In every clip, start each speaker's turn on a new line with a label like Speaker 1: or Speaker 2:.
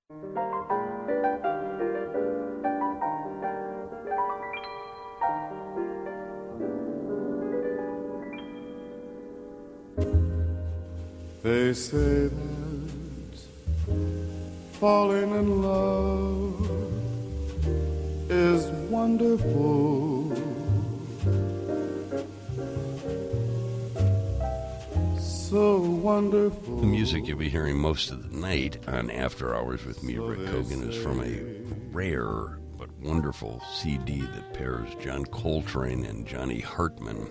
Speaker 1: They say that falling in love is wonderful. So wonderful.
Speaker 2: The music you'll be hearing most of the night on After Hours with me, Rick Cogan, is from a rare but wonderful CD that pairs John Coltrane and Johnny Hartman.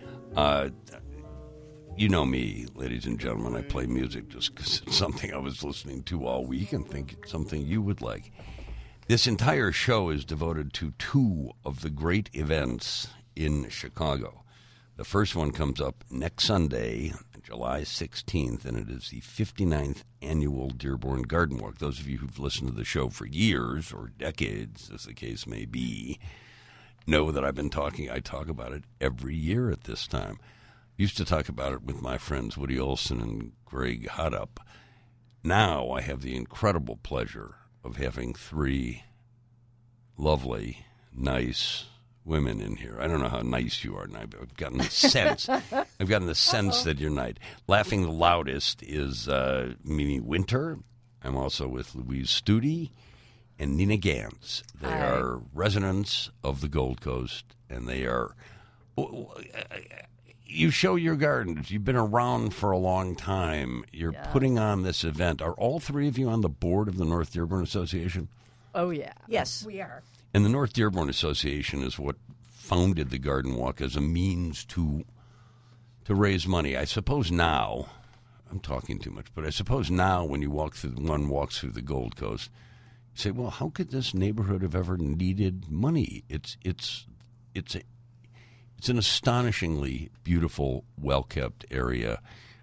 Speaker 2: You know me, ladies and gentlemen, I play music just because it's something I was listening to all week and think it's something you would like. This entire show is devoted to two of the great events in Chicago. The first one comes up next Sunday, July 16th, and it is the 59th annual Dearborn Garden Walk. Those of you who've listened to the show for years or decades, as the case may be, know that I talk about it every year at this time. Used to talk about it with my friends Woody Olson and Greg Hodup. Now I have the incredible pleasure of having three lovely, nice women in here. I don't know how nice you are, but I've gotten the sense. That you're nice. Laughing the loudest is Mimi Winter. I'm also with Louise Studi and Nina Gans. They are residents of the Gold Coast, and they are. You show your gardens. You've been around for a long time. You're putting on this event. Are all three of you on the board of the North Dearborn Association?
Speaker 3: Oh, yeah.
Speaker 4: Yes, we are.
Speaker 2: And the North Dearborn Association is what founded the Garden Walk as a means to raise money. I suppose now, I'm talking too much, but I suppose now when walks through the Gold Coast, you say, well, how could this neighborhood have ever needed money? It's an astonishingly beautiful, well-kept area.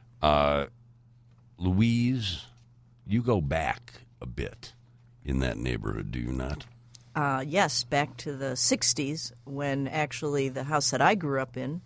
Speaker 2: Louise, you go back a bit in that neighborhood, do you not?
Speaker 4: Yes, back to the 60s when actually the house that I grew up in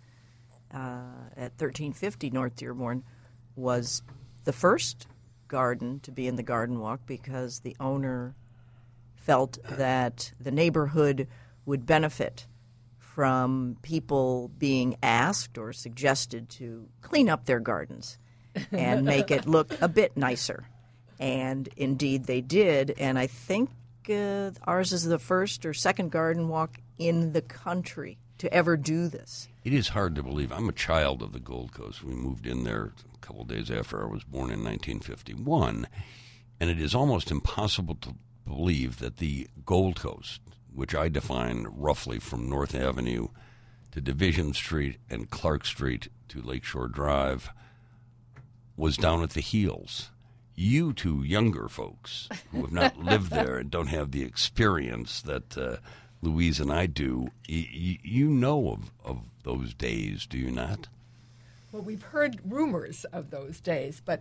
Speaker 4: at 1350 North Dearborn was the first garden to be in the Garden Walk because the owner felt that the neighborhood would benefit from people being asked or suggested to clean up their gardens and make it look a bit nicer. And indeed they did, and I think ours is the first or second garden walk in the country to ever do this.
Speaker 2: It is hard to believe. I'm a child of the Gold Coast. We moved in there a couple of days after I was born in 1951, and it is almost impossible to believe that the Gold Coast, which I define roughly from North Avenue to Division Street and Clark Street to Lakeshore Drive, was down at the heels. You two younger folks who have not lived there and don't have the experience that Louise and I do, you know of those days, do you not?
Speaker 3: Well, we've heard rumors of those days, but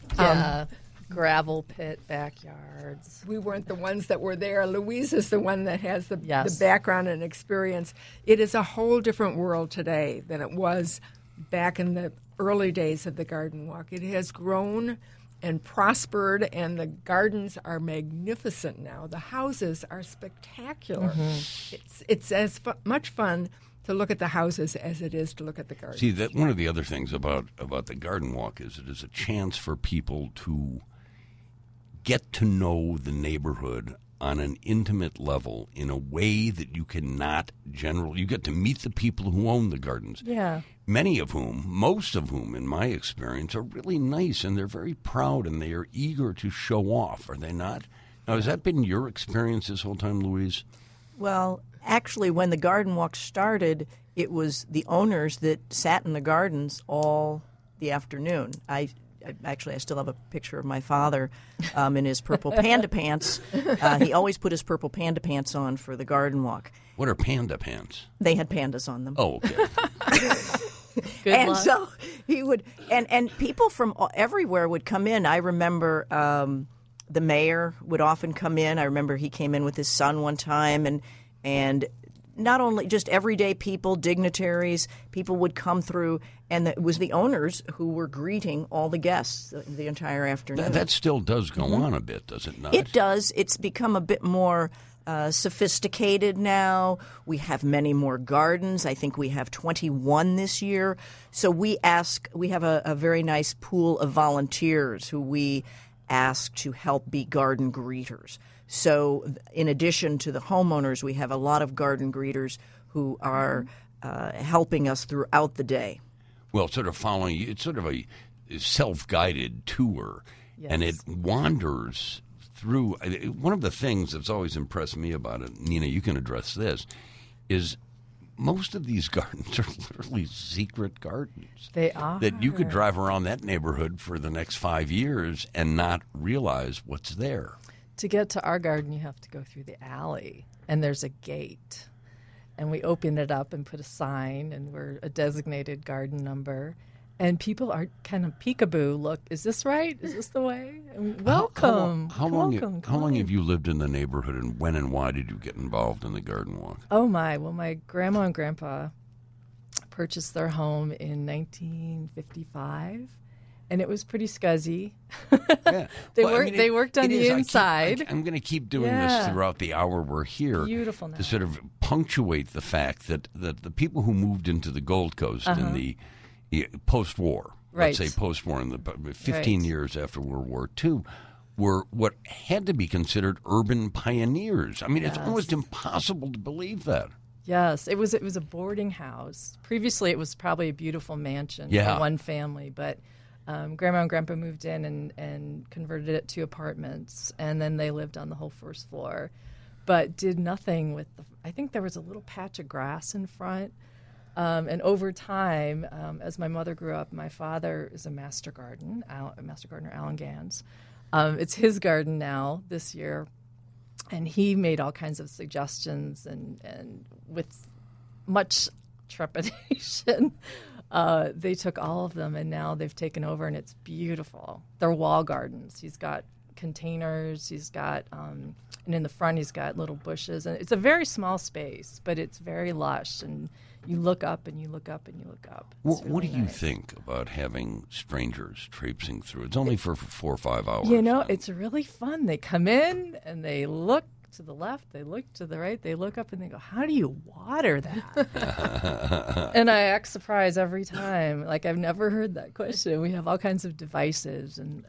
Speaker 5: gravel pit backyards.
Speaker 3: We weren't the ones that were there. Louise is the one that has the background and experience. It is a whole different world today than it was back in the early days of the Garden Walk. It has grown and prospered, and the gardens are magnificent now. The houses are spectacular. Mm-hmm. It's as much fun to look at the houses as it is to look at the gardens.
Speaker 2: See, one of the other things about the Garden Walk is it is a chance for people to get to know the neighborhood on an intimate level in a way that you cannot generally. You get to meet the people who own the gardens.
Speaker 5: Yeah.
Speaker 2: Most of whom, in my experience, are really nice, and they're very proud, and they are eager to show off, are they not? Now, has that been your experience this whole time, Louise?
Speaker 4: Well, actually, when the Garden Walk started, it was the owners that sat in the gardens all the afternoon. I still have a picture of my father in his purple panda pants. He always put his purple panda pants on for the Garden Walk.
Speaker 2: What are panda pants?
Speaker 4: They had pandas on them.
Speaker 2: Oh, okay.
Speaker 5: Good
Speaker 4: and
Speaker 5: luck.
Speaker 4: So he would, and people from everywhere would come in. I remember the mayor would often come in. I remember he came in with his son one time, and not only just everyday people, dignitaries, people would come through, and it was the owners who were greeting all the guests the entire afternoon.
Speaker 2: That still does go on a bit, does it not?
Speaker 4: It does. It's become a bit more sophisticated now. We have many more gardens. I think we have 21 this year. So we have a very nice pool of volunteers who we ask to help be garden greeters. So in addition to the homeowners, we have a lot of garden greeters who are helping us throughout the day.
Speaker 2: Well, sort of following you, it's sort of a self-guided tour,
Speaker 5: Yes.
Speaker 2: and it wanders through. One of the things that's always impressed me about it, Nina, you can address this, is most of these gardens are literally secret gardens.
Speaker 5: They are.
Speaker 2: That you could drive around that neighborhood for the next 5 years and not realize what's there.
Speaker 5: To get to our garden, you have to go through the alley, and there's a gate. And we open it up and put a sign, and we're a designated garden number. And people are kind of peekaboo, look, is this right? Is this the way? And welcome.
Speaker 2: How long
Speaker 5: Welcome.
Speaker 2: have you lived in the neighborhood, and when and why did you get involved in the garden walk?
Speaker 5: Oh, my. Well, my grandma and grandpa purchased their home in 1955. And it was pretty scuzzy.
Speaker 2: Yeah.
Speaker 5: They worked on the inside.
Speaker 2: I'm going to keep doing this throughout the hour we're here.
Speaker 5: Beautiful now.
Speaker 2: To sort of punctuate the fact that the people who moved into the Gold Coast in the post-war,
Speaker 5: Right.
Speaker 2: let's say post-war, in the 15
Speaker 5: Right.
Speaker 2: years after World War II, were what had to be considered urban pioneers. I mean, it's almost impossible to believe that.
Speaker 5: Yes, it was a boarding house. Previously, it was probably a beautiful mansion
Speaker 2: Yeah.
Speaker 5: for one family, but Grandma and Grandpa moved in and converted it to apartments, and then they lived on the whole first floor, but did nothing with I think there was a little patch of grass in front, and over time, as my mother grew up, my father is a master gardener, Alan Gans. It's his garden now this year. And he made all kinds of suggestions, and with much trepidation, they took all of them, and now they've taken over, and it's beautiful. They're wall gardens. He's got containers. He's got, and in the front, he's got little bushes. And it's a very small space, but it's very lush. And you look up, and you look up, and you look up. It's
Speaker 2: What do
Speaker 5: really
Speaker 2: you
Speaker 5: nice.
Speaker 2: think about having strangers traipsing through? It's only for 4 or 5 hours.
Speaker 5: You know, it's really fun. They come in and they look to the left, they look to the right, they look up and they go, how do you water that? And I act surprised every time. Like, I've never heard that question. We have all kinds of devices. And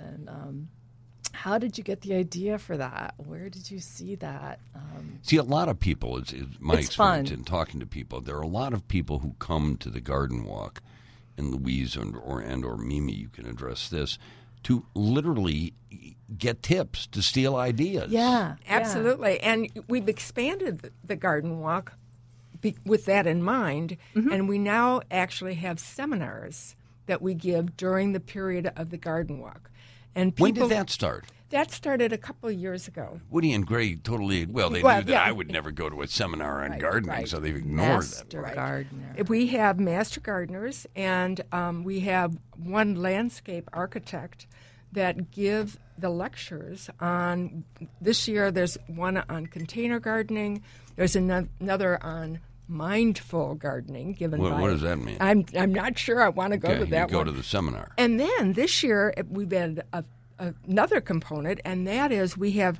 Speaker 5: how did you get the idea for that? Where did you see that?
Speaker 2: See, a lot of people, it's my
Speaker 5: It's
Speaker 2: experience
Speaker 5: fun.
Speaker 2: in talking to people, there are a lot of people who come to the garden walk, and Louise or Mimi, you can address this, to literally get tips, to steal ideas.
Speaker 5: Yeah.
Speaker 3: Absolutely. And we've expanded the garden walk with that in mind. And we now actually have seminars that we give during the period of the garden walk. And people,
Speaker 2: When did that start?
Speaker 3: That started a couple of years ago.
Speaker 2: Woody and Gray totally, they knew that I would never go to a seminar on gardening, so they've ignored that.
Speaker 5: Master gardener.
Speaker 3: We have master gardeners, and we have one landscape architect that give the lectures on, this year there's one on container gardening, there's another on mindful gardening given by...
Speaker 2: What does that mean?
Speaker 3: I'm not sure I want to go to that
Speaker 2: you go
Speaker 3: one.
Speaker 2: to the seminar.
Speaker 3: And then this year we've had another component, and that is we have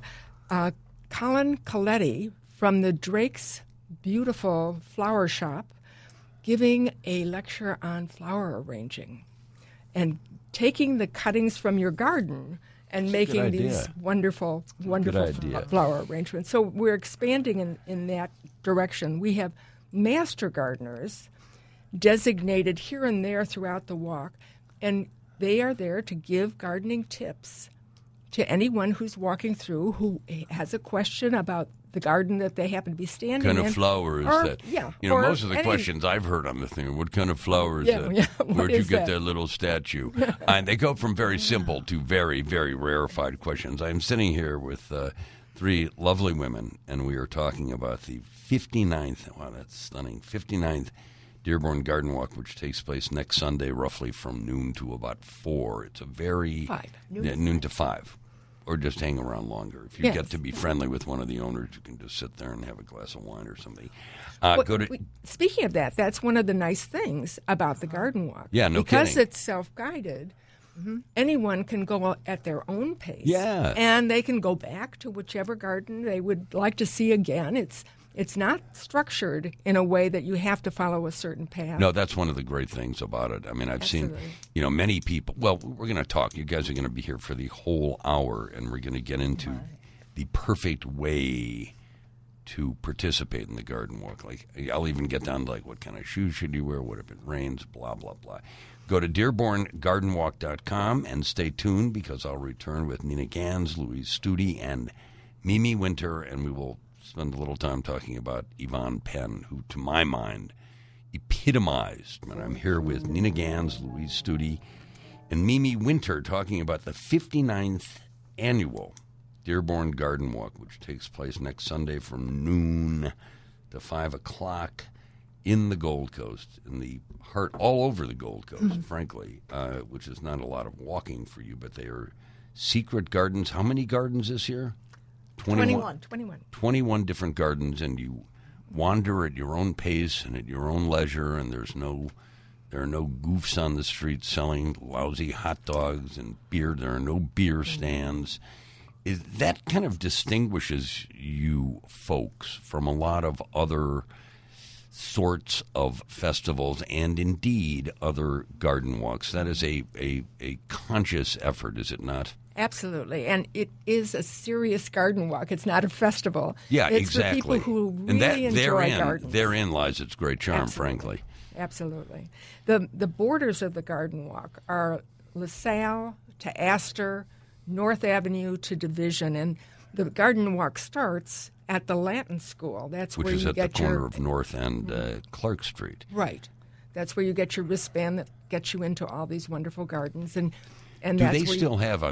Speaker 3: Colin Coletti from the Drake's beautiful flower shop giving a lecture on flower arranging and taking the cuttings from your garden and making these wonderful flower arrangements. So we're expanding in that direction. We have master gardeners designated here and there throughout the walk, and they are there to give gardening tips to anyone who's walking through who has a question about the garden that they happen to be standing in.
Speaker 2: What kind of flower is that?
Speaker 3: Yeah.
Speaker 2: You know, most of the questions I've heard on the thing, what kind of flower is that?
Speaker 3: Yeah,
Speaker 2: Where'd you
Speaker 3: is
Speaker 2: get
Speaker 3: that?
Speaker 2: that little statue? And they go from very simple to very, very rarefied questions. I'm sitting here with three lovely women, and we are talking about the 59th, wow, that's stunning, 59th Dearborn Garden Walk, which takes place next Sunday roughly from noon to about 4. It's a very...
Speaker 3: 5.
Speaker 2: Noon to 5. or just hang around longer. If you get to be friendly with one of the owners, you can just sit there and have a glass of wine or something.
Speaker 3: Speaking of that, that's one of the nice things about the garden walk.
Speaker 2: Yeah, no
Speaker 3: because
Speaker 2: kidding.
Speaker 3: it's self-guided. Anyone can go at their own pace.
Speaker 2: Yeah.
Speaker 3: And they can go back to whichever garden they would like to see again. It's not structured in a way that you have to follow a certain path.
Speaker 2: No, that's one of the great things about it. I mean, I've seen, many people. Well, we're going to talk. You guys are going to be here for the whole hour, and we're going to get into the perfect way to participate in the garden walk. Like, I'll even get down to, like, what kind of shoes should you wear, what if it rains, blah, blah, blah. Go to DearbornGardenWalk.com and stay tuned, because I'll return with Nina Gans, Louise Studi, and Mimi Winter, and we will spend a little time talking about Yvonne Penn, who, to my mind, epitomized. And I'm here with Nina Gans, Louise Studi, and Mimi Winter talking about the 59th annual Dearborn Garden Walk, which takes place next Sunday from noon to 5 o'clock in the Gold Coast, in the heart, all over the Gold Coast, frankly, which is not a lot of walking for you, but they are secret gardens. How many gardens this year?
Speaker 3: 21.
Speaker 2: 21 different gardens, and you wander at your own pace and at your own leisure, and there are no goofs on the street selling lousy hot dogs and beer. There are no beer stands. That kind of distinguishes you folks from a lot of other sorts of festivals and indeed other garden walks. That is a conscious effort, is it not?
Speaker 3: Absolutely, and it is a serious garden walk. It's not a festival.
Speaker 2: Yeah,
Speaker 3: it's
Speaker 2: exactly.
Speaker 3: for people who really enjoy gardens.
Speaker 2: Therein lies its great charm, frankly.
Speaker 3: Absolutely. The borders of the garden walk are LaSalle to Astor, North Avenue to Division, and the garden walk starts at the Latin School. That's
Speaker 2: which
Speaker 3: where
Speaker 2: is
Speaker 3: you
Speaker 2: at
Speaker 3: get
Speaker 2: the corner of North and Clark Street.
Speaker 3: Right. That's where you get your wristband that gets you into all these wonderful gardens, and
Speaker 2: do
Speaker 3: that's
Speaker 2: they
Speaker 3: where
Speaker 2: still have?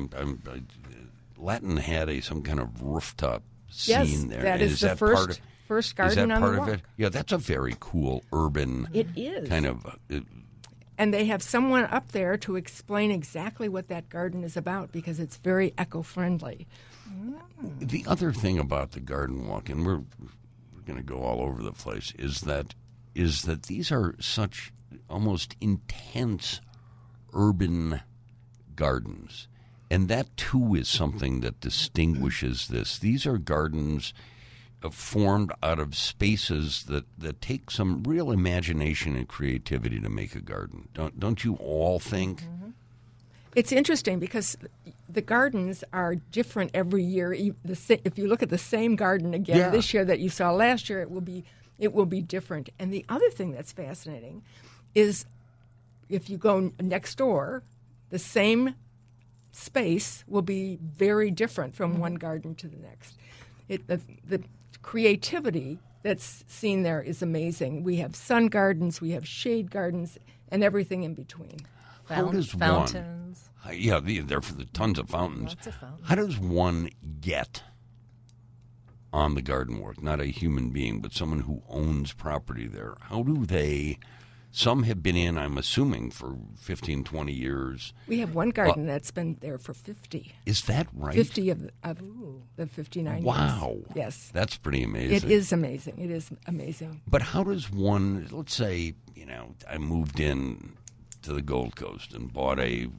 Speaker 2: Latin had some kind of rooftop
Speaker 3: yes,
Speaker 2: scene there.
Speaker 3: That is the first garden
Speaker 2: is that
Speaker 3: on
Speaker 2: part
Speaker 3: the walk.
Speaker 2: of it? Yeah, that's a very cool urban.
Speaker 3: It is
Speaker 2: kind of.
Speaker 3: And they have someone up there to explain exactly what that garden is about, because it's very eco-friendly.
Speaker 2: The other thing about the garden walk, and we're going to go all over the place, is that these are such almost intense urban gardens. And that, too, is something that distinguishes this. These are gardens formed out of spaces that take some real imagination and creativity to make a garden. Don't you all think?
Speaker 3: Mm-hmm. It's interesting because the gardens are different every year. If you look at the same garden again this year that you saw last year, it will be different. And the other thing that's fascinating is if you go next door, the same space will be very different from one garden to the next. The creativity that's seen there is amazing. We have sun gardens, we have shade gardens, and everything in between.
Speaker 5: Fountains.
Speaker 2: There are tons of fountains.
Speaker 5: Lots of fountains.
Speaker 2: How does one get on the garden walk? Not a human being, but someone who owns property there. How do they... Some have been in, I'm assuming, for 15, 20 years.
Speaker 3: We have one garden that's been there for 50.
Speaker 2: Is that right?
Speaker 3: 50 of the 59 years.
Speaker 2: Wow.
Speaker 3: Yes.
Speaker 2: That's pretty amazing.
Speaker 3: It is amazing. It is amazing.
Speaker 2: But how does one, let's say, I moved in to the Gold Coast and bought I'd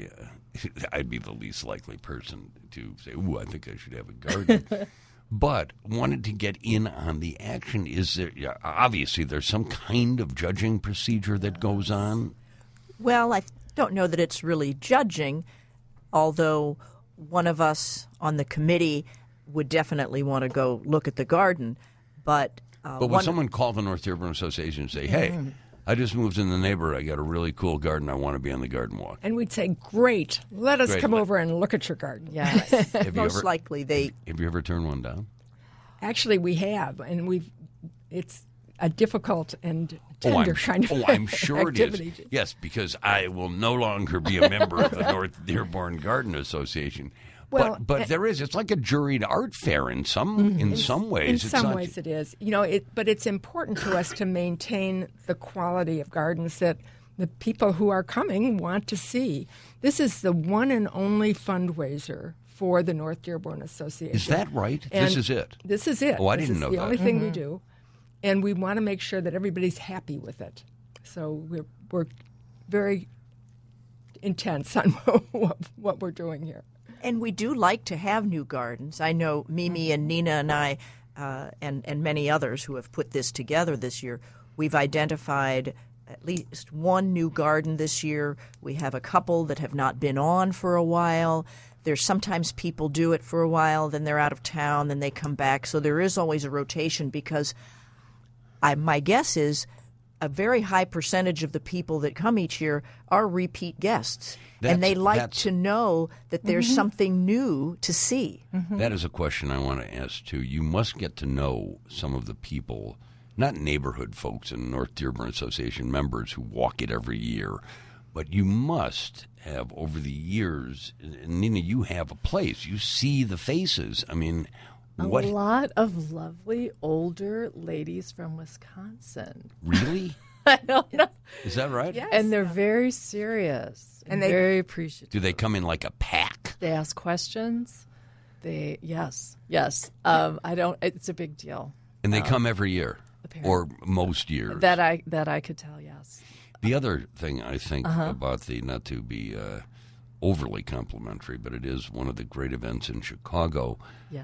Speaker 2: be the least likely person to say, ooh, I think I should have a garden. But wanted to get in on the action. Is there obviously there's some kind of judging procedure that goes on?
Speaker 4: Well, I don't know that it's really judging, although one of us on the committee would definitely want to go look at the garden. But
Speaker 2: when someone called the North Dearborn Association and say, hey, I just moved in the neighborhood. I got a really cool garden. I want to be on the garden walk.
Speaker 3: And we'd say, great. Let us come over and look at your garden.
Speaker 4: Yes. Most likely they...
Speaker 2: Have you ever turned one down?
Speaker 3: Actually, we have. And it's a difficult and tender kind of
Speaker 2: I'm sure
Speaker 3: activity.
Speaker 2: It is. Yes, because I will no longer be a member of the North Dearborn Garden Association.
Speaker 3: Well,
Speaker 2: but there is. It's like a juried art fair in some ways.
Speaker 3: In some ways it is. But it's important to us to maintain the quality of gardens that the people who are coming want to see. This is the one and only fundraiser for the North Dearborn Association.
Speaker 2: Is that right?
Speaker 3: And
Speaker 2: this is it?
Speaker 3: This is it.
Speaker 2: Oh, I
Speaker 3: This
Speaker 2: didn't
Speaker 3: is
Speaker 2: know
Speaker 3: the
Speaker 2: that.
Speaker 3: only thing we do. And we want to make sure that everybody's happy with it. So we're very intense on what we're doing here.
Speaker 4: And we do like to have new gardens. I know Mimi and Nina and I and many others who have put this together this year, we've identified at least one new garden this year. We have a couple that have not been on for a while. There's sometimes people do it for a while, then they're out of town, then they come back. So there is always a rotation because my guess is a very high percentage of the people that come each year are repeat guests. And they like to know that there's something new to see.
Speaker 2: That is a question I want to ask, too. You must get to know some of the people, not neighborhood folks and North Dearborn Association members who walk it every year, but you must have, over the years, and Nina, you have a place. You see the faces. I mean,
Speaker 5: a lot of lovely older ladies from Wisconsin.
Speaker 2: Really?
Speaker 5: I don't know.
Speaker 2: Is that right?
Speaker 3: Yes.
Speaker 5: And they're very serious and very appreciative.
Speaker 2: Do they come in like a pack?
Speaker 5: They ask questions. Yes. I don't. It's a big deal.
Speaker 2: And they come every year, or most years.
Speaker 5: That I could tell. Yes.
Speaker 2: The other thing I think about not to be overly complimentary, but it is one of the great events in Chicago.
Speaker 5: Yes.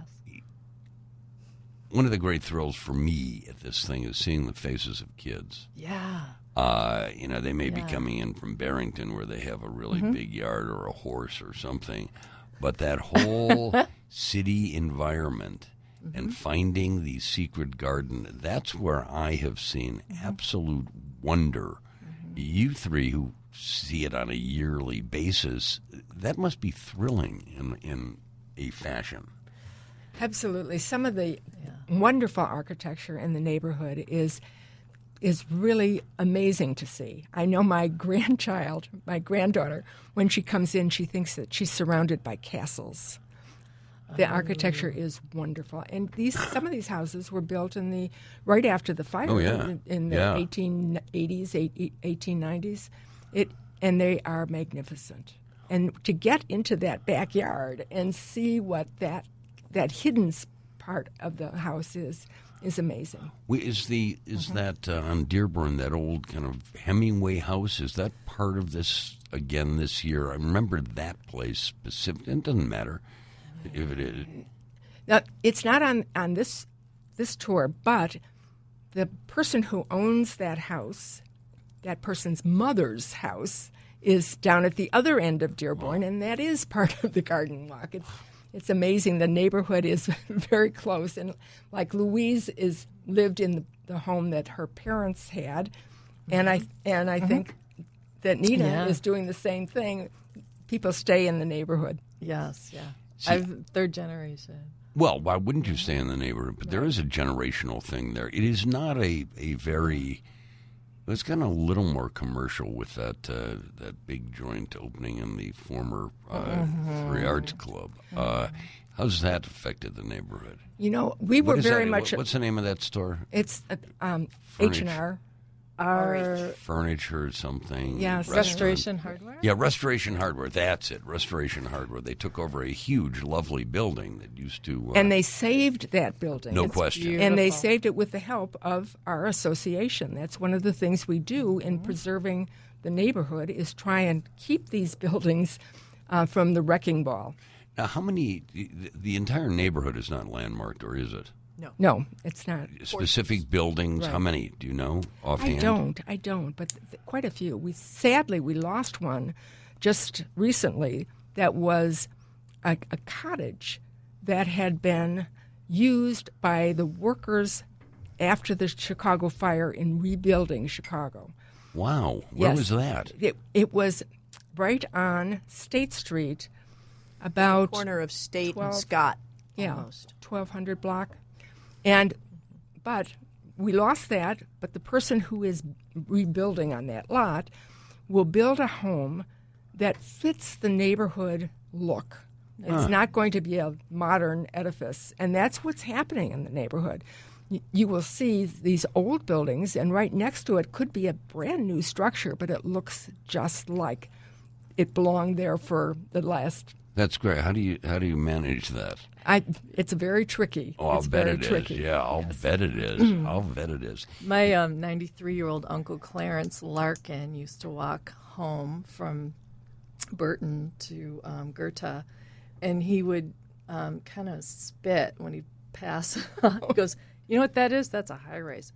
Speaker 2: One of the great thrills for me at this thing is seeing the faces of kids.
Speaker 5: Yeah.
Speaker 2: They may be coming in from Barrington where they have a really big yard or a horse or something, but that whole city environment and finding the secret garden, that's where I have seen absolute wonder. You three who see it on a yearly basis, that must be thrilling in a fashion.
Speaker 3: Absolutely. Some of the wonderful architecture in the neighborhood is really amazing to see. I know my granddaughter, when she comes in, she thinks that she's surrounded by castles. The architecture is wonderful, and some of these houses were built right after the fire in the 1880s, 1890s. And they are magnificent. And to get into that backyard and see what that hidden part of the house is amazing.
Speaker 2: Is that on Dearborn, that old kind of Hemingway house? Is that part of this again this year? I remember that place specifically. It doesn't matter if it is.
Speaker 3: Now, it's not on this tour, but the person who owns that house, that person's mother's house, is down at the other end of Dearborn, and that is part of the garden walk. It's amazing. The neighborhood is very close, and like Louise lived in the home that her parents had, and I think that Nina is doing the same thing. People stay in the neighborhood.
Speaker 5: Yes, yeah. I'm third generation.
Speaker 2: Well, why wouldn't you stay in the neighborhood? But there is a generational thing there. It is not a very. It's gotten a little more commercial with that big joint opening in the former Three Arts Club. How's that affected the neighborhood?
Speaker 3: We were very much.
Speaker 2: What's the name of that store?
Speaker 3: It's H&R.
Speaker 2: Furniture or something.
Speaker 3: Yes.
Speaker 5: Restoration Hardware?
Speaker 2: Yeah, Restoration Hardware. That's it. Restoration Hardware. They took over a huge, lovely building that used to...
Speaker 3: and they saved that building.
Speaker 2: No question.
Speaker 5: Beautiful.
Speaker 3: And they saved it with the help of our association. That's one of the things we do in preserving the neighborhood is try and keep these buildings from the wrecking ball.
Speaker 2: Now, how many... The entire neighborhood is not landmarked, or is it?
Speaker 3: No, it's not.
Speaker 2: Specific buildings,
Speaker 3: Right.
Speaker 2: How many? Do you know offhand?
Speaker 3: I don't, but quite a few. We lost one just recently that was a cottage that had been used by the workers after the Chicago fire in rebuilding Chicago.
Speaker 2: Wow. Where
Speaker 3: Yes.
Speaker 2: was that?
Speaker 3: It was right on State Street, about
Speaker 4: Corner of State
Speaker 3: 12
Speaker 4: and Scott,
Speaker 3: yeah,
Speaker 4: almost.
Speaker 3: 1200 block. But we lost that, but the person who is rebuilding on that lot will build a home that fits the neighborhood look. It's not going to be a modern edifice, and that's what's happening in the neighborhood. You will see these old buildings, and right next to it could be a brand new structure, but it looks just like it belonged there for the last
Speaker 2: That's great. How do you manage that?
Speaker 3: It's very tricky.
Speaker 2: Oh, I'll
Speaker 3: it's
Speaker 2: bet
Speaker 3: very
Speaker 2: it
Speaker 3: tricky.
Speaker 2: is. Yeah, I'll bet it is. I'll bet it is.
Speaker 5: My 93-year-old Uncle Clarence Larkin used to walk home from Burton to Goethe, and he would kind of spit when he'd pass. He goes, "You know what that is? That's a high-rise."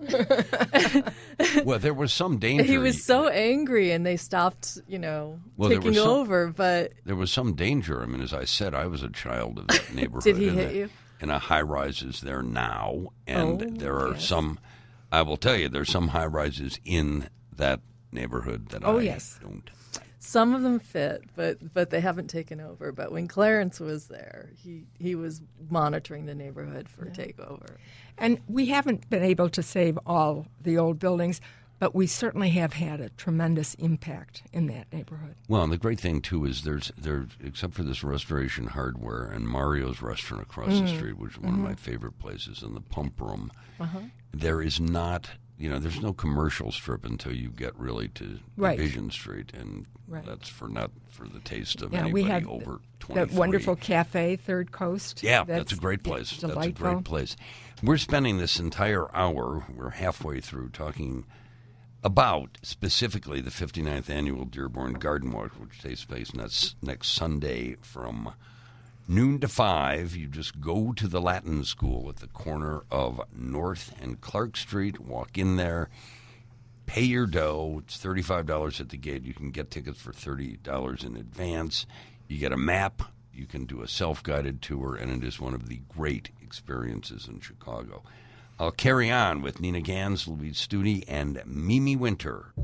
Speaker 2: Well, there was some danger.
Speaker 5: He was so angry, and they stopped, taking over. But
Speaker 2: there was some danger. I mean, as I said, I was a child of that neighborhood.
Speaker 5: Did he hit you?
Speaker 2: And a high-rise is there now, and there are some. I will tell you, there's some high-rises in that neighborhood that don't.
Speaker 5: Some of them fit, but they haven't taken over. But when Clarence was there, he was monitoring the neighborhood for takeover.
Speaker 3: And we haven't been able to save all the old buildings, but we certainly have had a tremendous impact in that neighborhood.
Speaker 2: Well, and the great thing, too, is there's except for this Restoration Hardware and Mario's Restaurant across the street, which is one of my favorite places, and the Pump Room, there is not, there's no commercial strip until you get really to Division Street, and that's not for the taste of anybody
Speaker 3: we have
Speaker 2: over 23.
Speaker 3: That wonderful cafe, Third Coast.
Speaker 2: Yeah, that's a great place.
Speaker 3: Delightful.
Speaker 2: That's a great place. We're spending this entire hour, we're halfway through, talking about specifically the 59th Annual Dearborn Garden Walk, which takes place next Sunday from noon to 5. You just go to the Latin School at the corner of North and Clark Street, walk in there, pay your dough. It's $35 at the gate. You can get tickets for $30 in advance. You get a map. You can do a self-guided tour, and it is one of the great experiences in Chicago. I'll carry on with Nina Gans, Louise Studi, and Mimi Winter.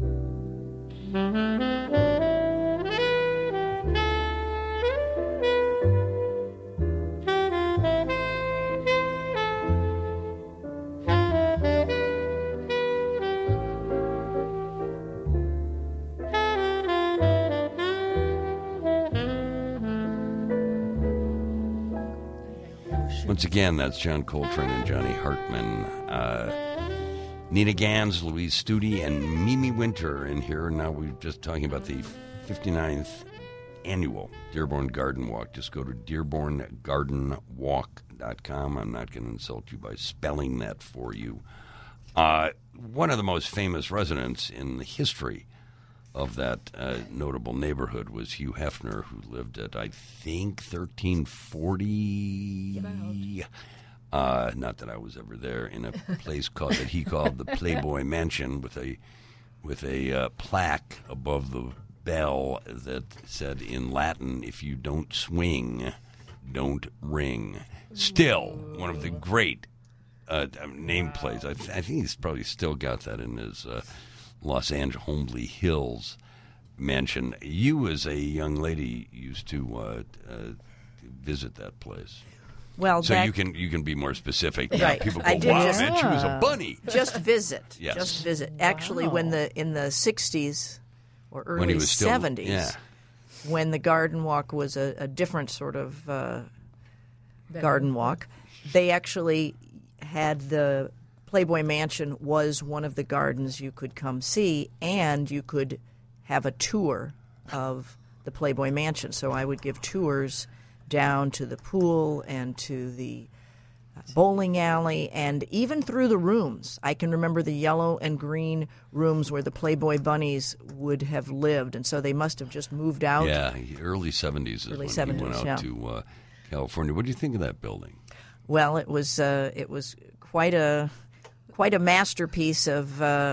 Speaker 2: Once again, that's John Coltrane and Johnny Hartman. Nina Gans, Louise Studi, and Mimi Winter in here. Now we're just talking about the 59th Annual Dearborn Garden Walk. Just go to dearborngardenwalk.com. I'm not going to insult you by spelling that for you. One of the most famous residents in the history of that notable neighborhood was Hugh Hefner, who lived at, I think, 1340. Not that I was ever there, in a place that he called the Playboy Mansion, with a plaque above the bell that said in Latin, "If you don't swing, don't ring." Still, one of the great nameplates. I think he's probably still got that in his Los Angeles Homely Hills mansion. You, as a young lady, used to visit that place.
Speaker 4: Well,
Speaker 2: so you can be more specific.
Speaker 4: Right.
Speaker 2: People go, "Wow, man, she was a bunny."
Speaker 4: Just visit.
Speaker 2: Yes.
Speaker 4: Just visit. Actually, in the 60s or early 70s, when the Garden Walk was a different sort of garden walk, they actually had the Playboy Mansion was one of the gardens you could come see, and you could have a tour of the Playboy Mansion. So I would give tours down to the pool and to the bowling alley and even through the rooms. I can remember the yellow and green rooms where the Playboy bunnies would have lived, and so they must have just moved out.
Speaker 2: Yeah, early 70s is when he went out to California. What do you think of that building?
Speaker 4: Well, it was quite a masterpiece of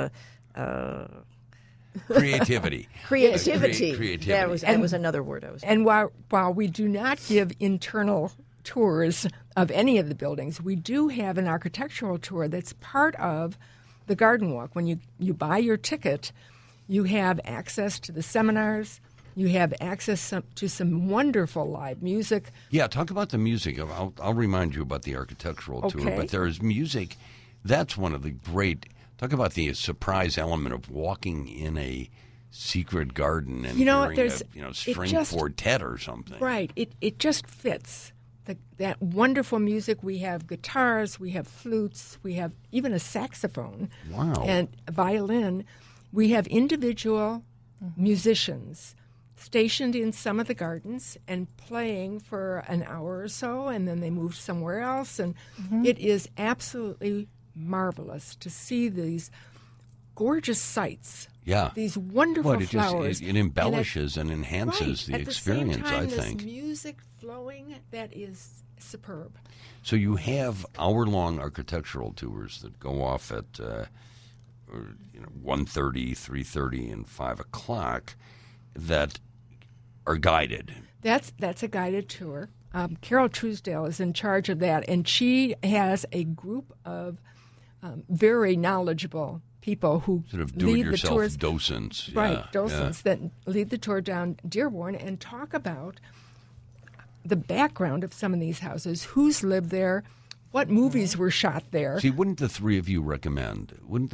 Speaker 2: creativity.
Speaker 4: Creativity. That was another word I was.
Speaker 3: And while we do not give internal tours of any of the buildings, we do have an architectural tour that's part of the Garden Walk. When you buy your ticket, you have access to the seminars. You have access to some wonderful live music.
Speaker 2: Yeah, talk about the music. I'll remind you about the architectural tour, but there is music. That's one of the great. Talk about the surprise element of walking in a secret garden and hearing a string quartet or something.
Speaker 3: Right. It just fits. That wonderful music. We have guitars, we have flutes, we have even a saxophone.
Speaker 2: Wow.
Speaker 3: And a violin. We have individual musicians stationed in some of the gardens and playing for an hour or so, and then they moved somewhere else. And it is absolutely marvelous to see these gorgeous sights.
Speaker 2: Yeah.
Speaker 3: These wonderful flowers.
Speaker 2: It embellishes and enhances the experience,
Speaker 3: at the same time,
Speaker 2: I think.
Speaker 3: This music flowing, that is superb.
Speaker 2: So you have hour-long architectural tours that go off at 1:30, 3:30, and 5 o'clock that are guided.
Speaker 3: That's a guided tour. Carol Truesdale is in charge of that, and she has a group of very knowledgeable people who
Speaker 2: sort of
Speaker 3: lead the
Speaker 2: do-it-yourself
Speaker 3: tours.
Speaker 2: docents.
Speaker 3: Right, docents that lead the tour down Dearborn and talk about the background of some of these houses, who's lived there, what movies were shot there.
Speaker 2: See, wouldn't the three of you recommend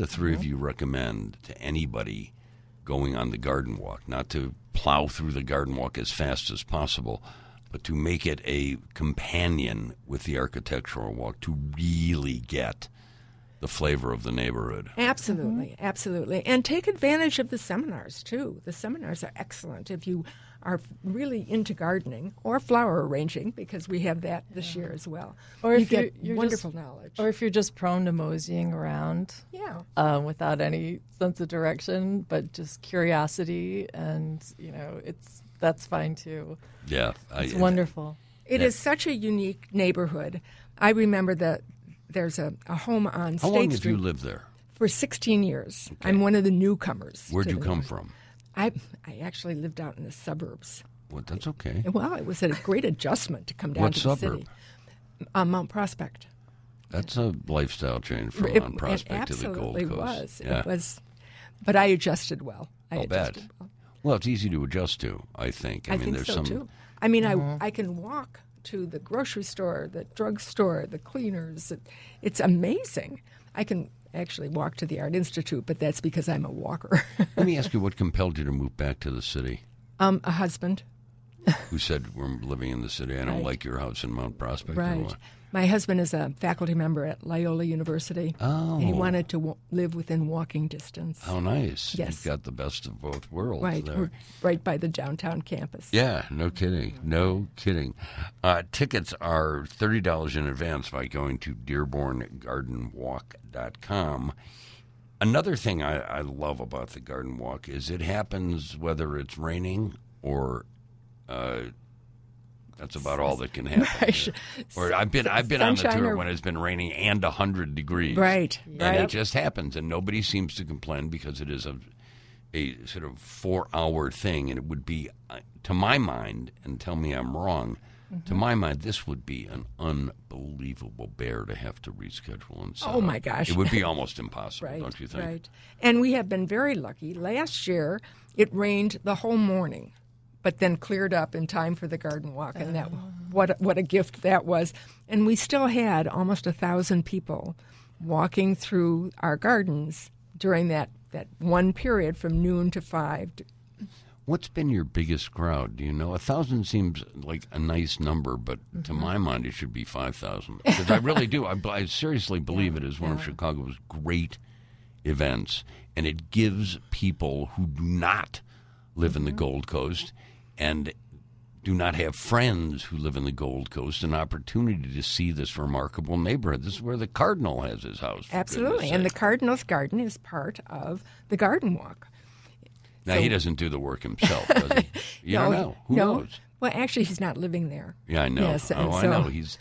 Speaker 2: to anybody going on the garden walk, not to plow through the garden walk as fast as possible, but to make it a companion with the architectural walk to really get the flavor of the neighborhood?
Speaker 3: Absolutely, absolutely. And take advantage of the seminars, too. The seminars are excellent if you are really into gardening or flower arranging, because we have that this year as well.
Speaker 5: Or
Speaker 3: you
Speaker 5: if
Speaker 3: get
Speaker 5: you're
Speaker 3: wonderful knowledge.
Speaker 5: Or if you're just prone to moseying around without any sense of direction, but just curiosity, and, that's fine, too.
Speaker 2: Yeah.
Speaker 5: It's wonderful.
Speaker 3: It is such a unique neighborhood. I remember that there's a home on State Street.
Speaker 2: How long have you lived there?
Speaker 3: For 16 years. Okay. I'm one of the newcomers.
Speaker 2: Where'd you come from?
Speaker 3: I actually lived out in the suburbs.
Speaker 2: Well, that's okay.
Speaker 3: Well, it was a great adjustment to come down to the city. Mount Prospect.
Speaker 2: That's a lifestyle change from Mount Prospect to the Gold Coast.
Speaker 3: It was.
Speaker 2: Yeah.
Speaker 3: It was. But I adjusted well.
Speaker 2: I'll bet. Well, it's easy to adjust to, I think.
Speaker 3: I think
Speaker 2: there's
Speaker 3: so,
Speaker 2: some...
Speaker 3: too. I mean, I can walk to the grocery store, the drugstore, the cleaners. It's amazing. I can actually walk to the Art Institute, but that's because I'm a walker.
Speaker 2: Let me ask you, what compelled you to move back to the city?
Speaker 3: A husband.
Speaker 2: Who said, we're living in the city, I don't like your house in Mount Prospect?
Speaker 3: Right. My husband is a faculty member at Loyola University.
Speaker 2: Oh.
Speaker 3: And he wanted to live within walking distance.
Speaker 2: How nice.
Speaker 3: Yes.
Speaker 2: You've got the best of both worlds
Speaker 3: right.
Speaker 2: there.
Speaker 3: We're right by the downtown campus.
Speaker 2: Yeah, no kidding. No kidding. Tickets are $30 in advance by going to DearbornGardenWalk.com. Another thing I love about the garden walk is it happens whether it's raining or that's about all that can happen.
Speaker 3: Right.
Speaker 2: Or I've been on the tour when it's been raining and 100 degrees.
Speaker 3: Right.
Speaker 2: And it just happens, and nobody seems to complain because it is a sort of 4-hour thing, and it would be, to my mind, and tell me I'm wrong, to my mind, this would be an unbelievable bear to have to reschedule and set up.
Speaker 3: My gosh.
Speaker 2: It would be almost impossible,
Speaker 3: Right,
Speaker 2: don't you think?
Speaker 3: Right. And we have been very lucky. Last year, it rained the whole morning, but then cleared up in time for the garden walk, and that what a gift that was. And we still had almost 1,000 people walking through our gardens during that one period from noon to 5.
Speaker 2: What's been your biggest crowd? Do you know? 1,000 seems like a nice number, but to my mind, it should be 5,000. Because I really do. I seriously believe it is one of Chicago's great events, and it gives people who do not live in the Gold Coast and do not have friends who live in the Gold Coast an opportunity to see this remarkable neighborhood. This is where the Cardinal has his house.
Speaker 3: Absolutely. And the Cardinal's garden is part of the garden walk.
Speaker 2: Now, he doesn't do the work himself, does he? You don't know. Who knows?
Speaker 3: Well, actually, he's not living there.
Speaker 2: Yeah, I know.
Speaker 3: Yes,
Speaker 2: I know. He's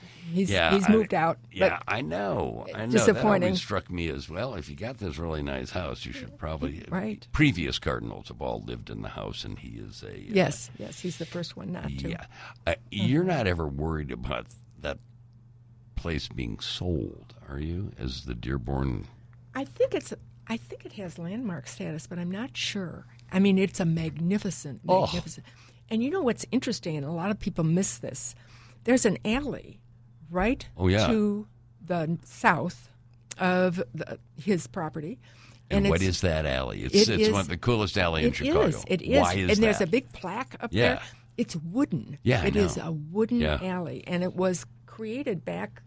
Speaker 3: moved out.
Speaker 2: Yeah, I know.
Speaker 3: Disappointing.
Speaker 2: That always struck me as well. If you got this really nice house, you should probably.
Speaker 3: Right.
Speaker 2: Previous Cardinals have all lived in the house, and he is a.
Speaker 3: Yes, he's the first one not to.
Speaker 2: Yeah. You're not ever worried about that place being sold, are you? As the Dearborn.
Speaker 3: I think it has landmark status, but I'm not sure. I mean, it's a magnificent. And you know what's interesting, and a lot of people miss this. There's an alley right to the south of his property.
Speaker 2: And what is that alley? It's one of the coolest alley in Chicago.
Speaker 3: It is.
Speaker 2: Why is that?
Speaker 3: And there's a big plaque up there. It's wooden.
Speaker 2: Yeah,
Speaker 3: it is a wooden alley, and it was created back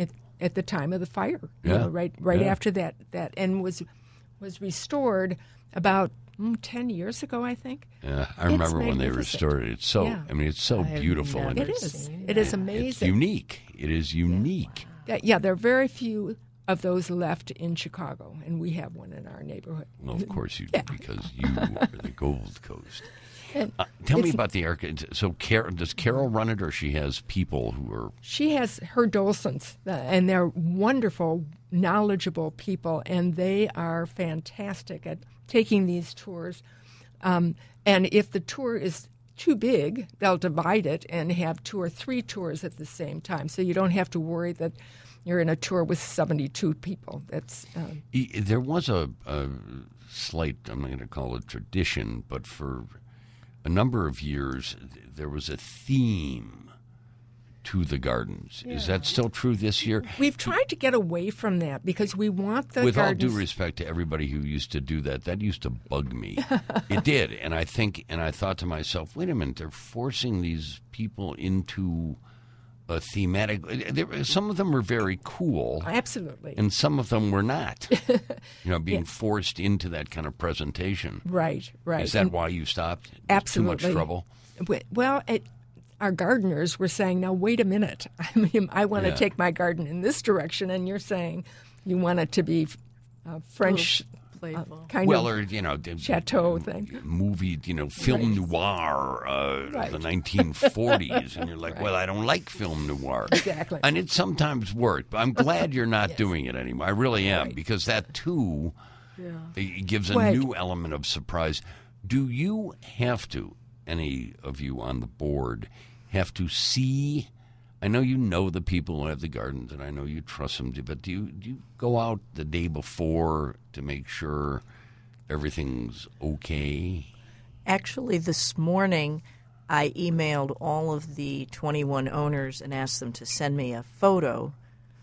Speaker 3: at the time of the fire. Right after that, and was restored about 10 years ago, I think.
Speaker 2: Yeah, I remember when they restored it. It's so, I mean, it's so beautiful.
Speaker 3: And it is. It is amazing.
Speaker 2: It's unique. It is unique.
Speaker 3: Yeah, there are very few of those left in Chicago, and we have one in our neighborhood.
Speaker 2: Well, of course you do, because you are the Gold Coast. Tell me about the arcade. So does Carol run it, or she has people who are...
Speaker 3: She has her docents, and they're wonderful, knowledgeable people, and they are fantastic at taking these tours. And if the tour is too big, they'll divide it and have 2 or 3 tours at the same time, so you don't have to worry that you're in a tour with 72 people. That's
Speaker 2: There was a slight, I'm not going to call it tradition, but for a number of years, there was a theme to the gardens. Yeah. Is that still true this year?
Speaker 3: We've tried to get away from that because we want the
Speaker 2: With
Speaker 3: gardens...
Speaker 2: all due respect to everybody who used to do that, that used to bug me. It did. And I thought to myself, wait a minute, they're forcing these people into a thematic... Some of them were very cool.
Speaker 3: Absolutely.
Speaker 2: And some of them were not. Being forced into that kind of presentation.
Speaker 3: Right.
Speaker 2: Is that why you stopped?
Speaker 3: Absolutely.
Speaker 2: Too much trouble?
Speaker 3: Well, our gardeners were saying, now, wait a minute. I mean, I want to take my garden in this direction, and you're saying you want it to be French... kind of chateau thing.
Speaker 2: Movie, film noir, the 1940s. And you're like, well, I don't like film noir.
Speaker 3: Exactly.
Speaker 2: And it sometimes worked. But I'm glad you're not doing it anymore. I really am, because that, too, it gives a new element of surprise. Do you have to, any of you on the board, have to see... I know you know the people who have the gardens, and I know you trust them, but do you go out the day before to make sure everything's okay?
Speaker 4: Actually, this morning, I emailed all of the 21 owners and asked them to send me a photo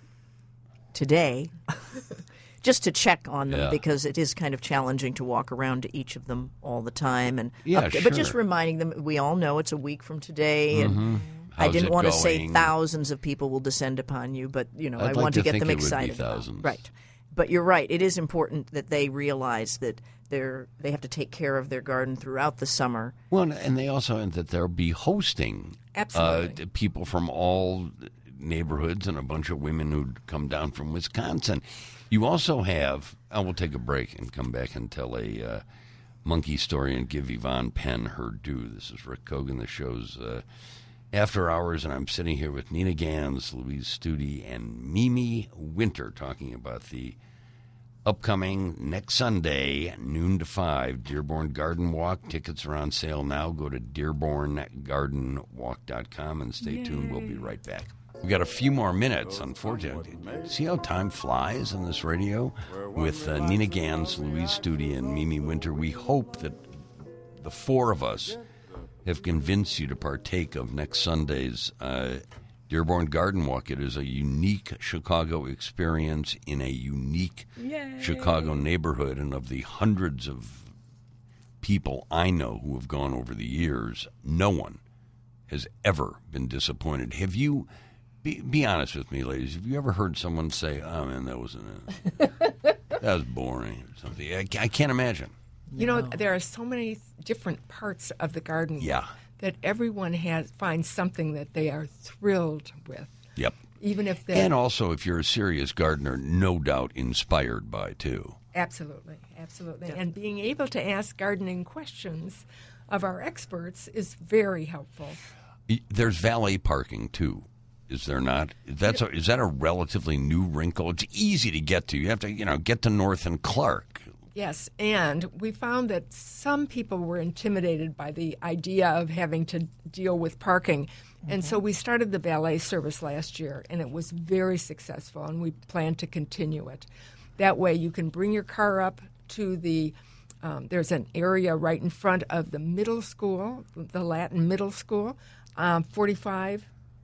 Speaker 4: today just to check on them, because it is kind of challenging to walk around to each of them all the time. And
Speaker 2: sure.
Speaker 4: But just reminding them, we all know it's a week from today, and
Speaker 2: How's
Speaker 4: I didn't want to say
Speaker 2: going?
Speaker 4: Thousands of people will descend upon you, but I want
Speaker 2: to
Speaker 4: get
Speaker 2: think
Speaker 4: them
Speaker 2: it would be
Speaker 4: excited.
Speaker 2: thousands.
Speaker 4: Right. But you're right. It is important that they realize that they have to take care of their garden throughout the summer.
Speaker 2: Well, and they also that they'll be hosting people from all neighborhoods and a bunch of women who'd come down from Wisconsin. You also have. We'll take a break and come back and tell a monkey story and give Yvonne Penn her due. This is Rick Kogan. The show's After Hours, and I'm sitting here with Nina Gans, Louise Studi, and Mimi Winter talking about the upcoming next Sunday, noon to 5, Dearborn Garden Walk. Tickets are on sale now. Go to dearborngardenwalk.com and stay tuned. We'll be right back. We got a few more minutes, unfortunately. See how time flies in this radio? With Nina Gans, Louise Studi, and Mimi Winter, we hope that the 4 of us have convinced you to partake of next Sunday's Dearborn Garden Walk. It is a unique Chicago experience in a unique Chicago neighborhood, and of the hundreds of people I know who have gone over the years, no one has ever been disappointed. Have you, be honest with me, ladies, have you ever heard someone say, oh, man, that was boring or something? I can't imagine.
Speaker 3: There are so many different parts of the garden that everyone finds something that they are thrilled with.
Speaker 2: Yep.
Speaker 3: Even if they...
Speaker 2: And also, if you're a serious gardener, no doubt inspired by, too.
Speaker 3: Absolutely. Yeah. And being able to ask gardening questions of our experts is very helpful.
Speaker 2: There's valet parking, too. Is there not? Is that a relatively new wrinkle? It's easy to get to. You have to, get to North and Clark.
Speaker 3: Yes, and we found that some people were intimidated by the idea of having to deal with parking. And so we started the valet service last year, and it was very successful, and we plan to continue it. That way you can bring your car up to the there's an area right in front of the middle school, the Latin Middle School, 45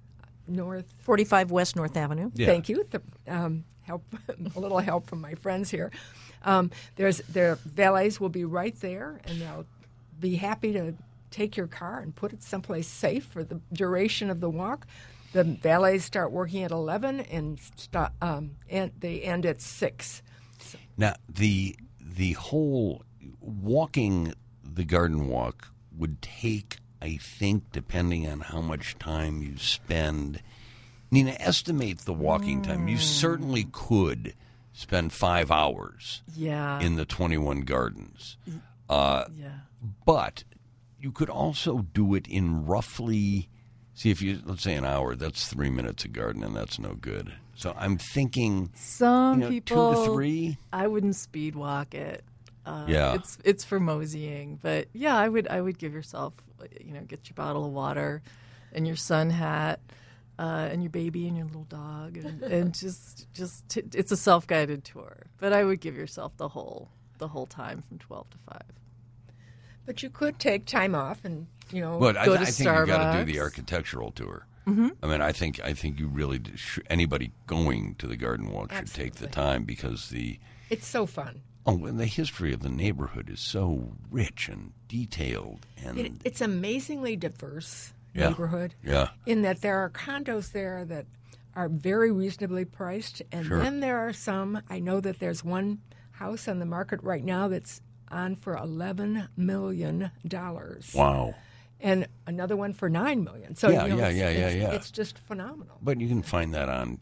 Speaker 4: West North Avenue.
Speaker 2: Yeah.
Speaker 3: Thank you. A little help from my friends here. Their valets will be right there, and they'll be happy to take your car and put it someplace safe for the duration of the walk. The valets start working at 11 and they end at 6.
Speaker 2: Now, the whole walking the garden walk would take, I think, depending on how much time you spend. Nina, estimate the walking time. You certainly could spend 5 hours in the 21 gardens. But you could also do it in roughly, let's say an hour, that's 3 minutes a garden, and that's no good. So I'm thinking
Speaker 5: some people,
Speaker 2: 2 to 3.
Speaker 5: I wouldn't speed walk it. It's for moseying, but I would give yourself, get your bottle of water and your sun hat and your baby and your little dog, and just it's a self-guided tour. But I would give yourself the whole time from 12 to 5.
Speaker 3: But you could take time off and
Speaker 2: But
Speaker 3: go to
Speaker 2: I think
Speaker 3: Starbucks.
Speaker 2: you got to do the architectural tour.
Speaker 3: Mm-hmm.
Speaker 2: I mean, I think you really anybody going to the garden walk should take the time, because
Speaker 3: it's so fun.
Speaker 2: Oh, and the history of the neighborhood is so rich and detailed, and
Speaker 3: it's amazingly diverse neighborhood.
Speaker 2: Yeah.
Speaker 3: In that there are condos there that are very reasonably priced, and then there are some. I know that there's one house on the market right now that's on for $11 million.
Speaker 2: Wow.
Speaker 3: And another one for $9 million. So it's just phenomenal.
Speaker 2: But you can find that on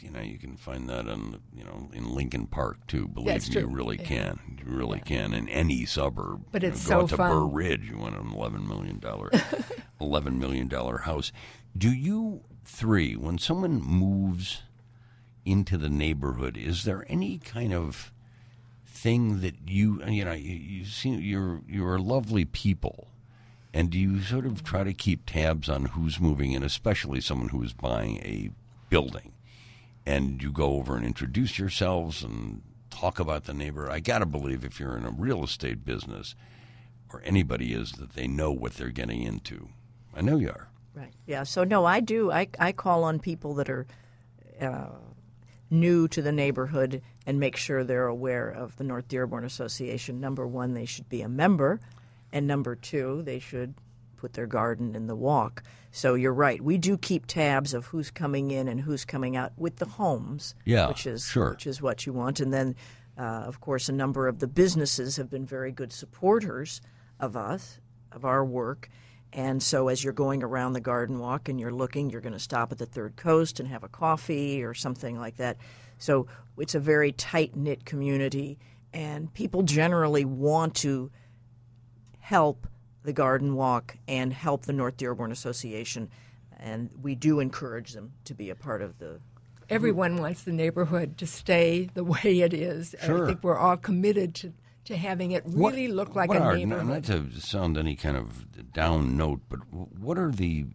Speaker 2: in Lincoln Park too. Believe me, you really can. You really can in any suburb.
Speaker 3: But it's
Speaker 2: go
Speaker 3: so
Speaker 2: out to
Speaker 3: fun.
Speaker 2: Burr Ridge, you want an $11 million house. Do you three, when someone moves into the neighborhood, is there any kind of thing that you see? You're lovely people. And do you sort of try to keep tabs on who's moving in, especially someone who is buying a building? And you go over and introduce yourselves and talk about the neighbor. I got to believe if you're in a real estate business, or anybody is, that they know what they're getting into. I know you are.
Speaker 4: Right. Yeah. So, no, I do. I call on people that are new to the neighborhood and make sure they're aware of the North Dearborn Association. Number one, they should be a member. And number two, they should put their garden in the walk. So you're right. We do keep tabs of who's coming in and who's coming out with the homes, which is what you want. And then, of course, a number of the businesses have been very good supporters of us, of our work. And so as you're going around the garden walk and you're looking, you're going to stop at the Third Coast and have a coffee or something like that. So it's a very tight-knit community, and people generally want to help the garden walk and help the North Dearborn Association, and we do encourage them to be a part of the
Speaker 3: Everyone wants the neighborhood to stay the way it is.
Speaker 2: Sure.
Speaker 3: I think we're all committed to having it really look like a neighborhood.
Speaker 2: Not to sound any kind of down note, but what are the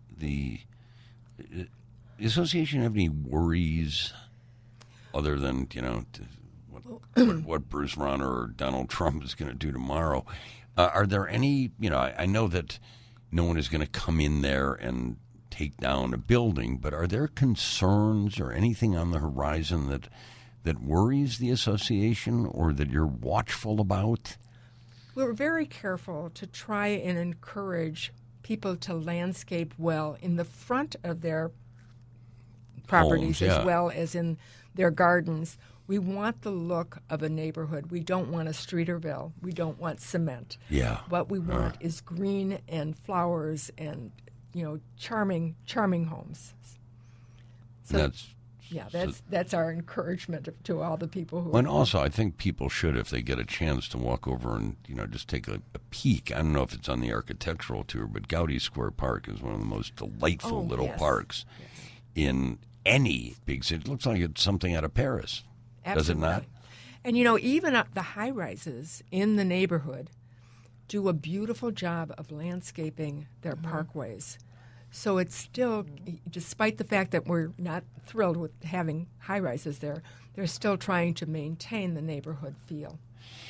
Speaker 2: association have any worries other than what Bruce Rauner or Donald Trump is going to do tomorrow? Are there any, I know that no one is going to come in there and take down a building, but are there concerns or anything on the horizon that worries the association or that you're watchful about?
Speaker 3: We're very careful to try and encourage people to landscape well in the front of their properties as well as in their gardens. We want the look of a neighborhood. We don't want a Streeterville. We don't want cement.
Speaker 2: Yeah.
Speaker 3: What we want is green and flowers and, charming homes. So, that's our encouragement to all the people who.
Speaker 2: And also, I think people should, if they get a chance to walk over and just take a peek. I don't know if it's on the architectural tour, but Gowdy Square Park is one of the most delightful little parks in any big city. It looks like it's something out of Paris.
Speaker 3: Absolutely.
Speaker 2: Does it not?
Speaker 3: And, even the high-rises in the neighborhood do a beautiful job of landscaping their parkways. So it's still, despite the fact that we're not thrilled with having high-rises there, they're still trying to maintain the neighborhood feel.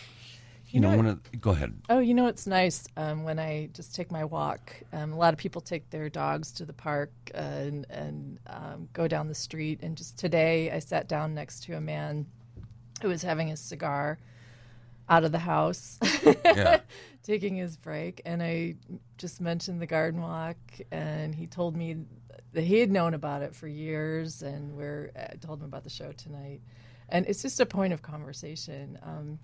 Speaker 2: Go ahead.
Speaker 5: Oh, it's nice when I just take my walk. A lot of people take their dogs to the park and go down the street. And just today, I sat down next to a man who was having his cigar out of the house, taking his break. And I just mentioned the garden walk, and he told me that he had known about it for years, and I told him about the show tonight. And it's just a point of conversation.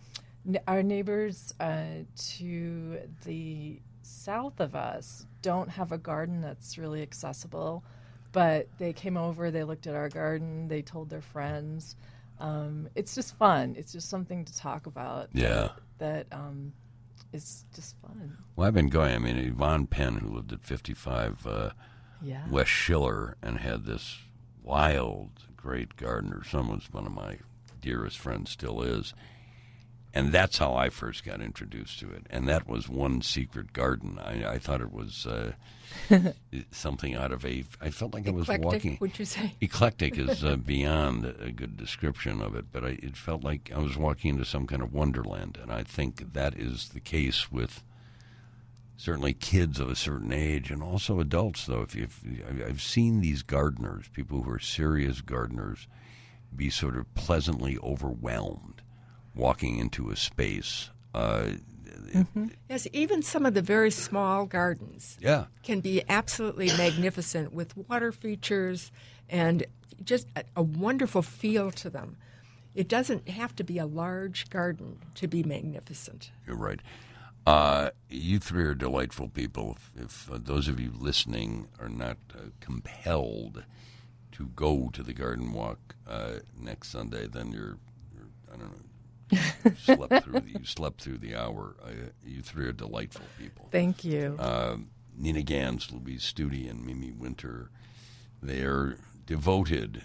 Speaker 5: Our neighbors to the south of us don't have a garden that's really accessible, but they came over, they looked at our garden, they told their friends. It's just fun. It's just something to talk about.
Speaker 2: Yeah.
Speaker 5: That is just fun.
Speaker 2: Well, I've been going. I mean, Yvonne Penn, who lived at 55 West Schiller and had this wild, great garden. Her son was one of my dearest friends, still is. And that's how I first got introduced to it. And that was one secret garden. I thought it was something out of I felt like
Speaker 3: eclectic,
Speaker 2: I was walking.
Speaker 3: Would you say?
Speaker 2: Eclectic is beyond a good description of it, but it felt like I was walking into some kind of wonderland. And I think that is the case with certainly kids of a certain age and also adults, though. I've seen these gardeners, people who are serious gardeners, be sort of pleasantly overwhelmed walking into a space.
Speaker 3: Yes, even some of the very small gardens can be absolutely magnificent with water features and just a wonderful feel to them. It doesn't have to be a large garden to be magnificent.
Speaker 2: You're right. You three are delightful people. If those of you listening are not compelled to go to the garden walk next Sunday, then you're I don't know, you slept through the hour. You three are delightful people.
Speaker 5: Thank you.
Speaker 2: Nina Gans, Louise Studi, and Mimi Winter. They are devoted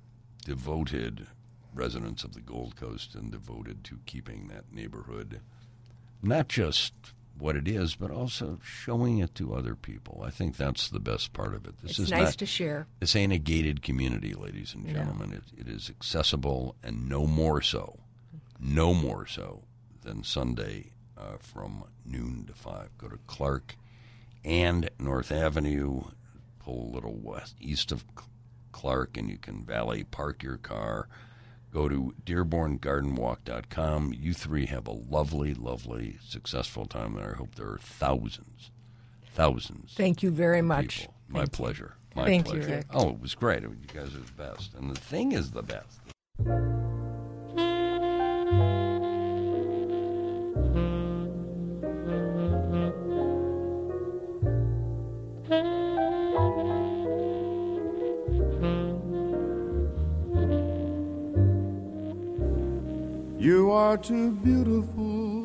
Speaker 2: residents of the Gold Coast and devoted to keeping that neighborhood not just what it is, but also showing it to other people. I think that's the best part of it.
Speaker 3: It's nice to share.
Speaker 2: This ain't a gated community, ladies and gentlemen. It is accessible, and no more so than Sunday from noon to 5. Go to Clark and North Avenue, pull a little east of Clark, and you can valet park your car. Go to DearbornGardenWalk.com. You three have a lovely, lovely, successful time there. I hope there are thousands.
Speaker 3: Thank you very much.
Speaker 2: People. My pleasure.
Speaker 5: Thank you, Rick.
Speaker 2: Oh, it was great. You guys are the best. And the thing is the best.
Speaker 1: You are too beautiful,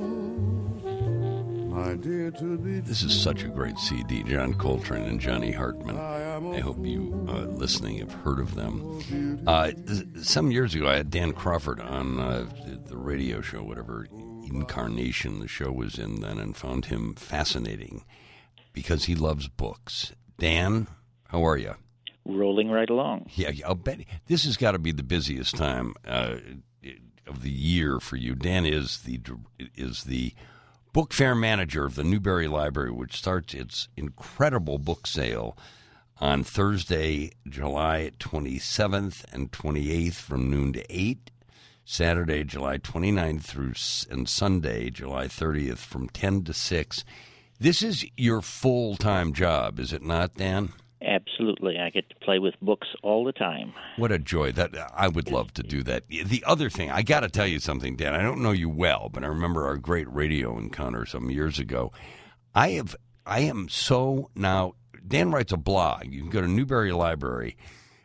Speaker 1: my dear, to be.
Speaker 2: This is such a great CD. John Coltrane and Johnny Hartman. I hope you listening have heard of them. Some years ago, I had Dan Crawford on the radio show, whatever incarnation the show was in then, and found him fascinating because he loves books. Dan, how are you?
Speaker 6: Rolling right along.
Speaker 2: Yeah, I'll bet this has got to be the busiest time of the year for you. Dan is the book fair manager of the Newberry Library, which starts its incredible book sale on Thursday, July 27th and 28th from noon to 8, Saturday, July 29th and Sunday, July 30th from 10 to 6. This is your full-time job, is it not, Dan?
Speaker 6: Absolutely. I get to play with books all the time.
Speaker 2: What a joy. That I would love to do that. The other thing, I got to tell you something, Dan. I don't know you well, but I remember our great radio encounter some years ago. I am so now, Dan writes a blog. You can go to Newberry Library,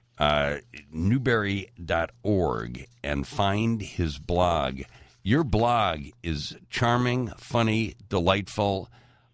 Speaker 2: newberry.org, and find his blog. Your blog is charming, funny, delightful,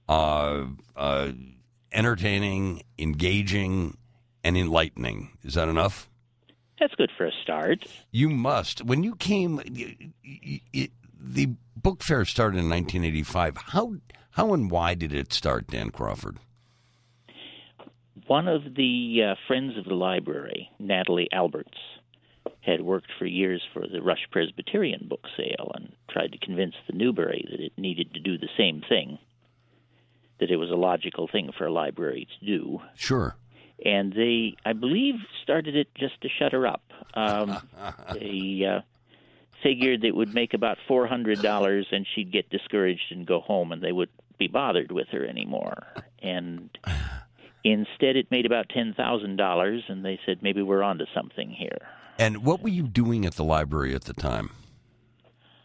Speaker 2: entertaining, engaging, and enlightening. Is that enough?
Speaker 6: That's good for a start.
Speaker 2: You must. When you came, the book fair started in 1985. How and why did it start, Dan Crawford?
Speaker 6: One of the friends of the library, Natalie Alberts, had worked for years for the Rush Presbyterian book sale and tried to convince the Newberry that it needed to do the same thing, that it was a logical thing for a library to do.
Speaker 2: Sure.
Speaker 6: And they, I believe, started it just to shut her up. They figured it would make about $400 and she'd get discouraged and go home and they wouldn't be bothered with her anymore. And instead it made about $10,000 and they said, maybe we're onto something here.
Speaker 2: And what were you doing at the library at the time?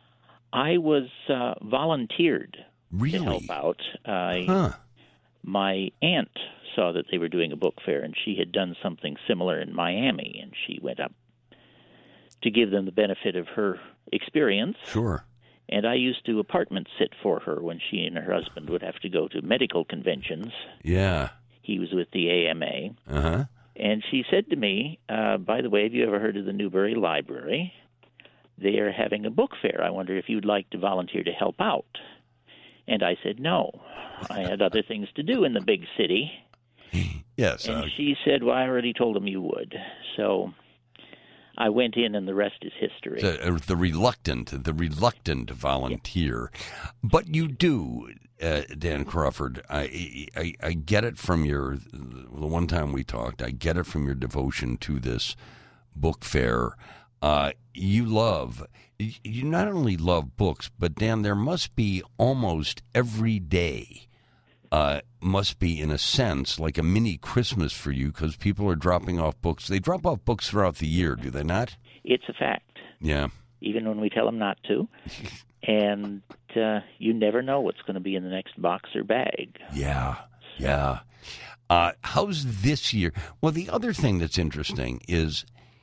Speaker 6: I was volunteered
Speaker 2: Really?
Speaker 6: to help out. My aunt saw that they were doing a book fair, and she had done something similar in Miami, and she went up to give them the benefit of her experience.
Speaker 2: Sure.
Speaker 6: And I used to apartment sit for her when she and her husband would have to go to medical conventions.
Speaker 2: Yeah.
Speaker 6: He was with the AMA.
Speaker 2: Uh-huh.
Speaker 6: And she said to me, by the way, have you ever heard of the Newberry Library? They are having a book fair. I wonder if you'd like to volunteer to help out. And I said no. I had other things to do in the big city.
Speaker 2: Yes.
Speaker 6: And she said, well, I already told them you would. So I went in, and the rest is history.
Speaker 2: The reluctant volunteer. But you do, Dan Crawford. I get it from the one time we talked. I get it from your devotion to this book fair. You not only love books, but Dan, there must be almost every day. Must be, in a sense, like a mini Christmas for you, because people are dropping off books. They drop off books throughout the year, do they not?
Speaker 6: It's a fact.
Speaker 2: Yeah.
Speaker 6: Even when we tell them not to. And you never know what's going to be in the next box or bag.
Speaker 2: Yeah, yeah. How's this year? Well, the other thing that's interesting is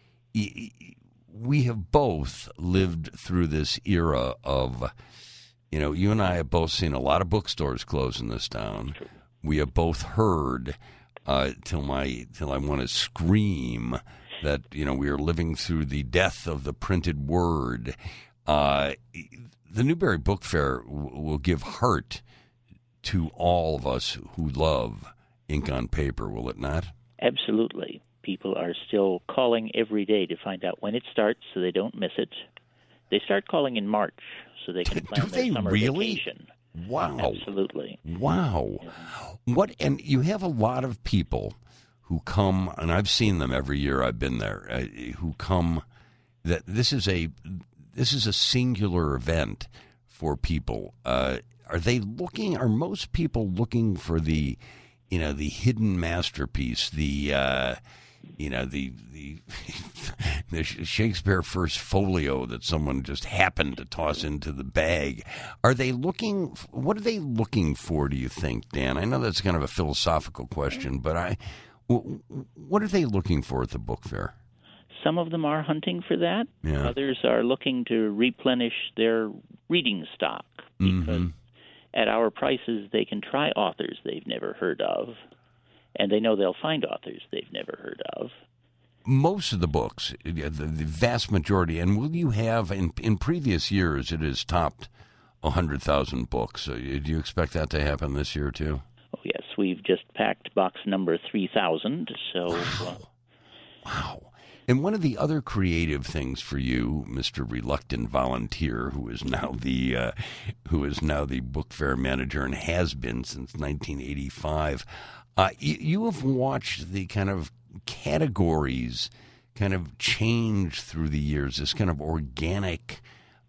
Speaker 2: we have both lived through this era of, you and I have both seen a lot of bookstores close in this town.
Speaker 6: True.
Speaker 2: We have both heard, till I want to scream, that, we are living through the death of the printed word. The Newberry Book Fair will give heart to all of us who love ink on paper, will it not?
Speaker 6: Absolutely. People are still calling every day to find out when it starts so they don't miss it. They start calling in March so they can plan their summer vacation.
Speaker 2: Wow.
Speaker 6: Absolutely.
Speaker 2: Wow. What? And you have a lot of people who come, and I've seen them every year I've been there, who come, that this is a singular event for people. Are most people looking for the hidden masterpiece, the Shakespeare first folio that someone just happened to toss into the bag? What are they looking for, do you think, Dan? I know that's kind of a philosophical question, but what are they looking for at the book fair?
Speaker 6: Some of them are hunting for that.
Speaker 2: Yeah.
Speaker 6: Others are looking to replenish their reading stock because at our prices they can try authors they've never heard of, and they know they'll find authors they've never heard of.
Speaker 2: Most of the books, the vast majority, and will you have, in previous years, it has topped 100,000 books. Do you expect that to happen this year, too?
Speaker 6: Oh, yes. We've just packed box number 3,000, so...
Speaker 2: Wow. And one of the other creative things for you, Mr. Reluctant Volunteer, who is now the book fair manager and has been since 1985, you have watched the kind of categories kind of change through the years, this kind of organic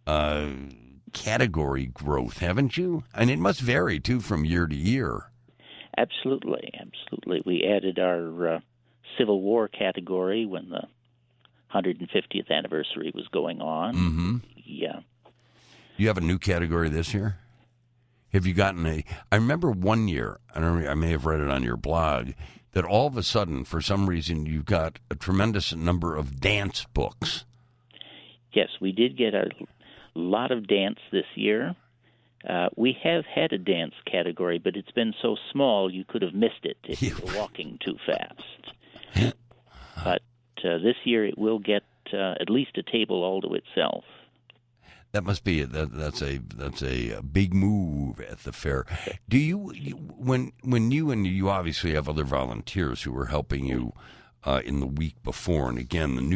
Speaker 2: category growth, haven't you? And it must vary, too, from year to year.
Speaker 6: Absolutely, absolutely. We added our Civil War category when the 150th anniversary was going on.
Speaker 2: Mm-hmm.
Speaker 6: Yeah.
Speaker 2: You have a new category this year? Have you gotten I remember one year, I may have read it on your blog, that all of a sudden, for some reason, you got a tremendous number of dance books.
Speaker 6: Yes, we did get a lot of dance this year. We have had a dance category, but it's been so small you could have missed it if you were walking too fast. But this year it will get at least a table all to itself.
Speaker 2: That must be that's a big move at the fair. Do you when you obviously have other volunteers who are helping you in the week before, and again the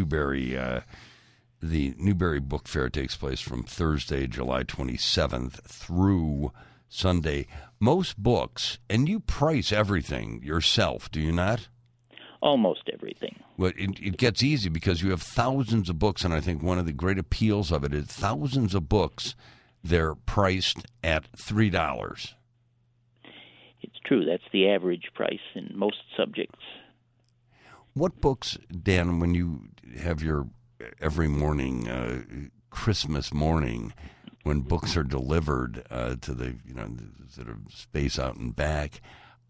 Speaker 2: Newberry Book Fair takes place from Thursday, July 27th through Sunday. Most books, and you price everything yourself, do you not?
Speaker 6: Almost everything.
Speaker 2: Well, it gets easy because you have thousands of books, and I think one of the great appeals of it is thousands of books. They're priced at $3.
Speaker 6: It's true. That's the average price in most subjects.
Speaker 2: What books, Dan, when you have your every morning, Christmas morning, when books are delivered to the sort of space out and back.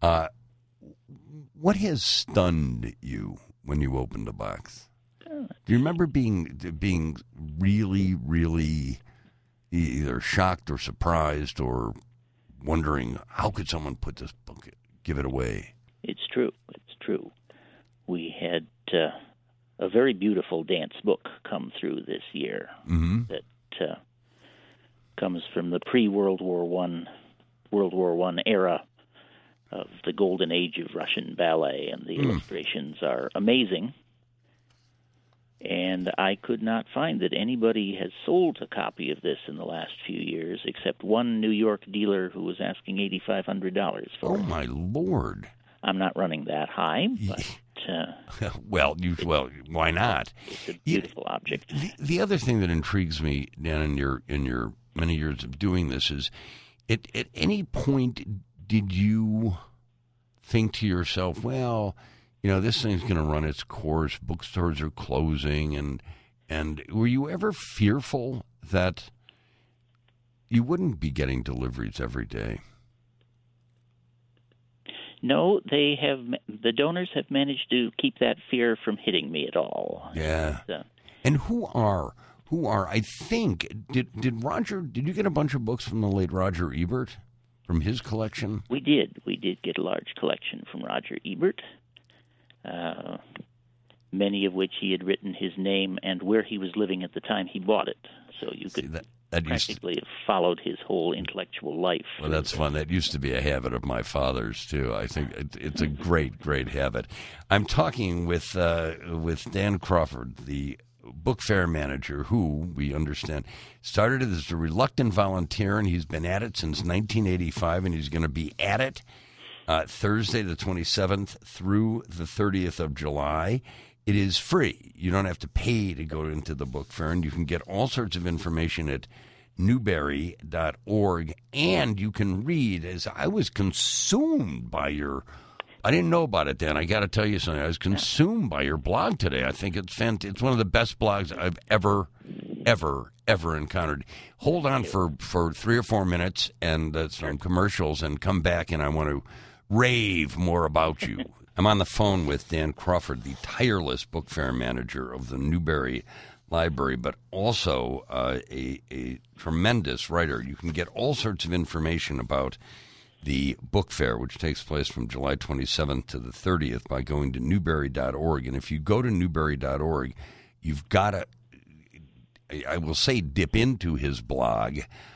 Speaker 2: What has stunned you when you opened a box? Do you remember being really, really either shocked or surprised or wondering how could someone put this book, give it away?
Speaker 6: It's true. We had a very beautiful dance book come through this year that comes from the pre-World War I era of the golden age of Russian ballet, and the illustrations are amazing. And I could not find that anybody has sold a copy of this in the last few years, except one New York dealer who was asking $8,500 for it.
Speaker 2: Oh, my Lord.
Speaker 6: I'm not running that high, but...
Speaker 2: well, why not?
Speaker 6: It's a beautiful object.
Speaker 2: The other thing that intrigues me, Dan, in your many years of doing this is, at any point did you think to yourself, well, this thing's going to run its course, bookstores are closing, and were you ever fearful that you wouldn't be getting deliveries every day?
Speaker 6: No, the donors have managed to keep that fear from hitting me at all.
Speaker 2: Yeah. And who are I think did you get a bunch of books from the late Roger Ebert from his collection? We did
Speaker 6: get a large collection from Roger Ebert. Many of which he had written his name and where he was living at the time he bought it. So you could practically have followed his whole intellectual life.
Speaker 2: Well, that's fun. That used to be a habit of my father's, too. I think it's a great, great habit. I'm talking with Dan Crawford, the book fair manager, who, we understand, started as a reluctant volunteer, and he's been at it since 1985, and he's going to be at it Thursday the 27th through the 30th of July. It is free. You don't have to pay to go into the book fair, and you can get all sorts of information at newberry.org, and you can read, as I was consumed by I didn't know about it, Dan. I got to tell you something. I was consumed by your blog today. I think it's fantastic. It's one of the best blogs I've ever encountered. Hold on for 3 or 4 minutes and some commercials, and come back, and I want to rave more about you. I'm on the phone with Dan Crawford, the tireless book fair manager of the Newberry Library, but also a tremendous writer. You can get all sorts of information about the book fair, which takes place from July 27th to the 30th, by going to newberry.org. And if you go to newberry.org, you've got to, I will say, dip into his blog,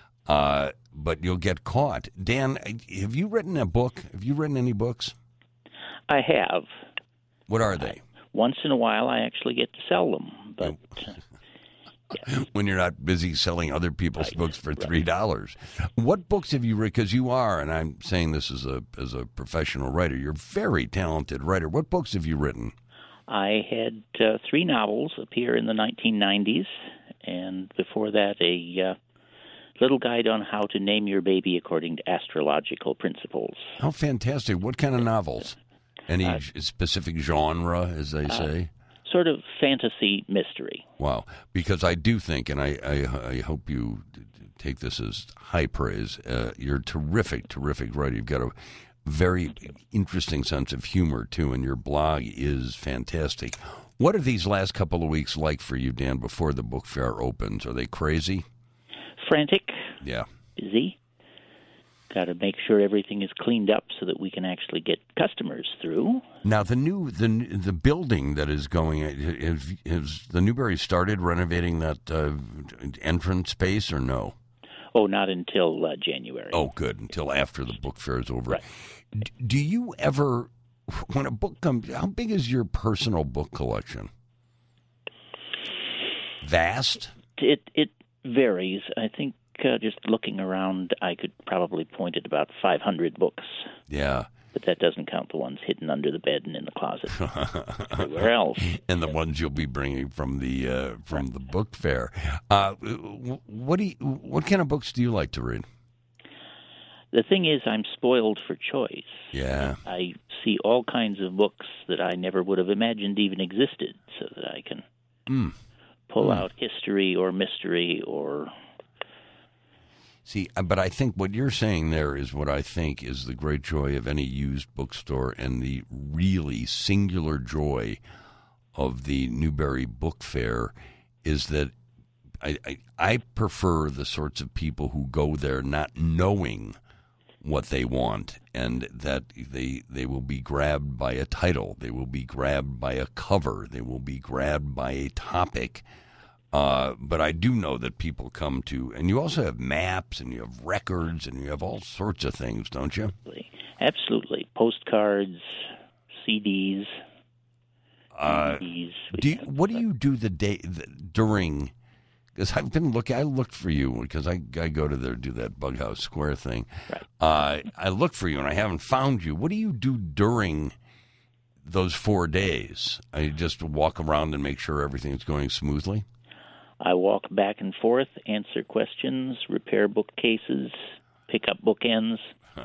Speaker 2: but you'll get caught. Dan, have you written a book? Have you written any books?
Speaker 6: I have.
Speaker 2: What are they?
Speaker 6: Once in a while, I actually get to sell them, but yeah.
Speaker 2: When you're not busy selling other people's books for $3. What books have you written? Because you are, and I'm saying this as a professional writer, you're a very talented writer. What books have you written?
Speaker 6: I had 3 novels appear in the 1990s, and before that, a little guide on how to name your baby according to astrological principles.
Speaker 2: How fantastic. What kind of novels? Any specific genre, as they say?
Speaker 6: Sort of fantasy mystery.
Speaker 2: Wow. Because I do think, and I hope you take this as high praise, you're a terrific writer. You've got a very interesting sense of humor, too, and your blog is fantastic. What are these last couple of weeks like for you, Dan, before the book fair opens? Are they crazy?
Speaker 6: Frantic.
Speaker 2: Yeah.
Speaker 6: Busy. Got to make sure everything is cleaned up so that we can actually get customers through.
Speaker 2: Now, the building that is going, has the Newberry started renovating that entrance space, or no?
Speaker 6: Oh, not until January.
Speaker 2: Oh, good, until after the book fair is over.
Speaker 6: Right.
Speaker 2: Do you ever, when a book comes, how big is your personal book collection? Vast?
Speaker 6: It varies. I think just looking around, I could probably point at about 500 books.
Speaker 2: Yeah.
Speaker 6: But that doesn't count the ones hidden under the bed and in the closet. Everywhere else.
Speaker 2: And the ones you'll be bringing from the book fair. What kind of books do you like to read?
Speaker 6: The thing is, I'm spoiled for choice.
Speaker 2: Yeah.
Speaker 6: I see all kinds of books that I never would have imagined even existed, so that I can pull out history or mystery or
Speaker 2: See, but I think what you're saying there is what I think is the great joy of any used bookstore and the really singular joy of the Newbury Book Fair is that I prefer the sorts of people who go there not knowing what they want, and that they will be grabbed by a title, they will be grabbed by a cover, they will be grabbed by a topic. But I do know that people come to, and you also have maps, and you have records, and you have all sorts of things, don't you?
Speaker 6: Absolutely. Postcards, CDs.
Speaker 2: What do you do the day during? Because I've been looking. I looked for you because I go to do that Bughouse Square thing.
Speaker 6: Right.
Speaker 2: I looked for you and I haven't found you. What do you do during those 4 days? I just walk around and make sure everything's going smoothly.
Speaker 6: I walk back and forth, answer questions, repair bookcases, pick up bookends.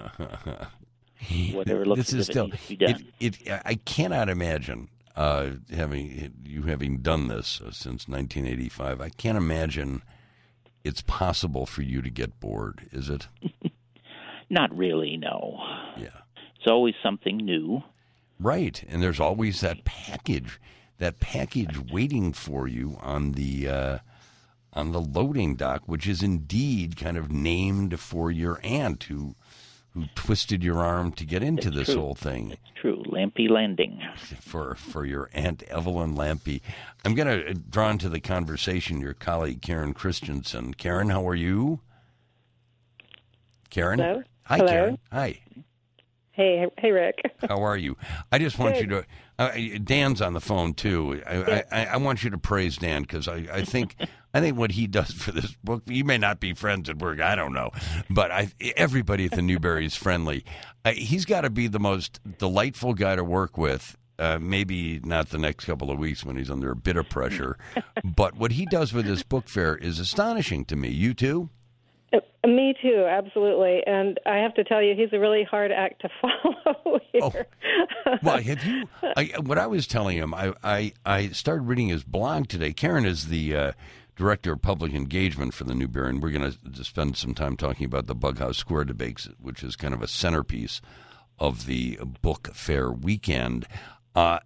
Speaker 6: Whatever looks as if it needs to be done.
Speaker 2: I cannot imagine having done this since 1985. I can't imagine it's possible for you to get bored, is it?
Speaker 6: Not really, no.
Speaker 2: Yeah.
Speaker 6: It's always something new.
Speaker 2: Right, and there's always that package waiting for you on the loading dock, which is indeed kind of named for your aunt who twisted your arm to get into this whole thing.
Speaker 6: It's true. Lampe Landing.
Speaker 2: For your Aunt Evelyn Lampe. I'm going to draw into the conversation your colleague, Karen Christensen. Karen, how are you? Karen?
Speaker 7: Hello?
Speaker 2: Hi,
Speaker 7: Hello?
Speaker 2: Karen. Hi.
Speaker 7: Hey, Rick.
Speaker 2: How are you? I just want you to... Dan's on the phone, too. I want you to praise Dan, because I think what he does for this book, you may not be friends at work, I don't know, but everybody at the Newbury is friendly. He's got to be the most delightful guy to work with, maybe not the next couple of weeks when he's under a bit of pressure, but what he does with this book fair is astonishing to me. You too?
Speaker 7: Me too, absolutely. And I have to tell you, he's a really hard act to follow here.
Speaker 2: Oh. Well, have you? What I was telling him, I started reading his blog today. Karen is the director of public engagement for the Newbury, and we're going to spend some time talking about the Bughouse Square debates, which is kind of a centerpiece of the book fair weekend. I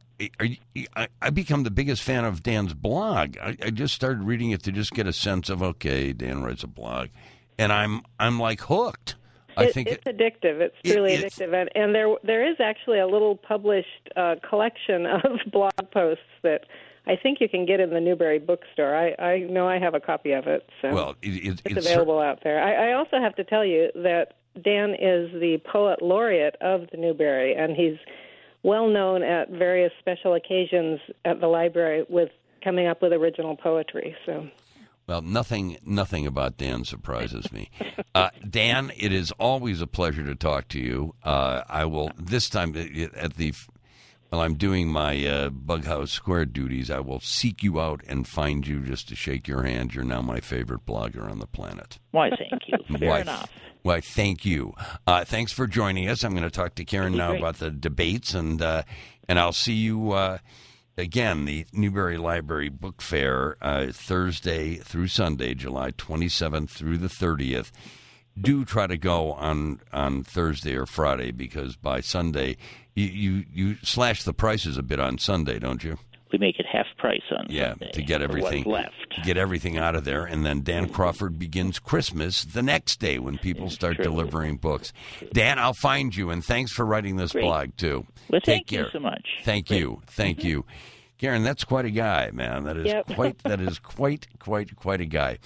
Speaker 2: become the biggest fan of Dan's blog. I just started reading it to just get a sense of, okay, Dan writes a blog. And I'm like hooked. I think
Speaker 7: it's addictive. It's truly addictive, and there is actually a little published collection of blog posts that I think you can get in the Newbury bookstore. I know I have a copy of it, so it's available out there. I also have to tell you that Dan is the poet laureate of the Newbury, and he's well known at various special occasions at the library with coming up with original poetry. So.
Speaker 2: Well, nothing about Dan surprises me. Dan, it is always a pleasure to talk to you. I will, this time, while I'm doing my Bughouse Square duties, I will seek you out and find you just to shake your hand. You're now my favorite blogger on the planet.
Speaker 6: Why, thank you. Fair enough.
Speaker 2: Why, thank you. Thanks for joining us. I'm going to talk to Karen now about the debates, and I'll see you... Again, the Newbury Library Book Fair, Thursday through Sunday, July 27th through the 30th. Do try to go on Thursday or Friday, because by Sunday, you slash the prices a bit on Sunday, don't you?
Speaker 6: We make it half price on Sunday
Speaker 2: to get everything
Speaker 6: left.
Speaker 2: To get everything out of there, and then Dan Crawford begins Christmas the next day when people start delivering books. Dan, I'll find you, and thanks for writing this blog too.
Speaker 6: Well,
Speaker 2: Take care.
Speaker 6: You so much.
Speaker 2: Thank you, Karen. That's quite a guy, man. That is quite a guy.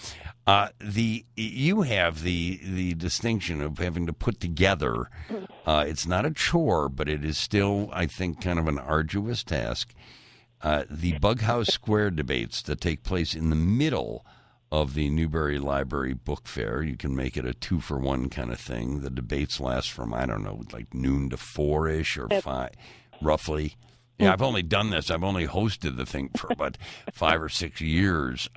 Speaker 2: You have the distinction of having to put together. It's not a chore, but it is still, I think, kind of an arduous task. The Bughouse Square debates that take place in the middle of the Newbury Library Book Fair. You can make it a 2-for-1 kind of thing. The debates last from, I don't know, like noon to 4-ish or 5, roughly. Yeah, I've only done this. I've only hosted the thing for about 5 or 6 years.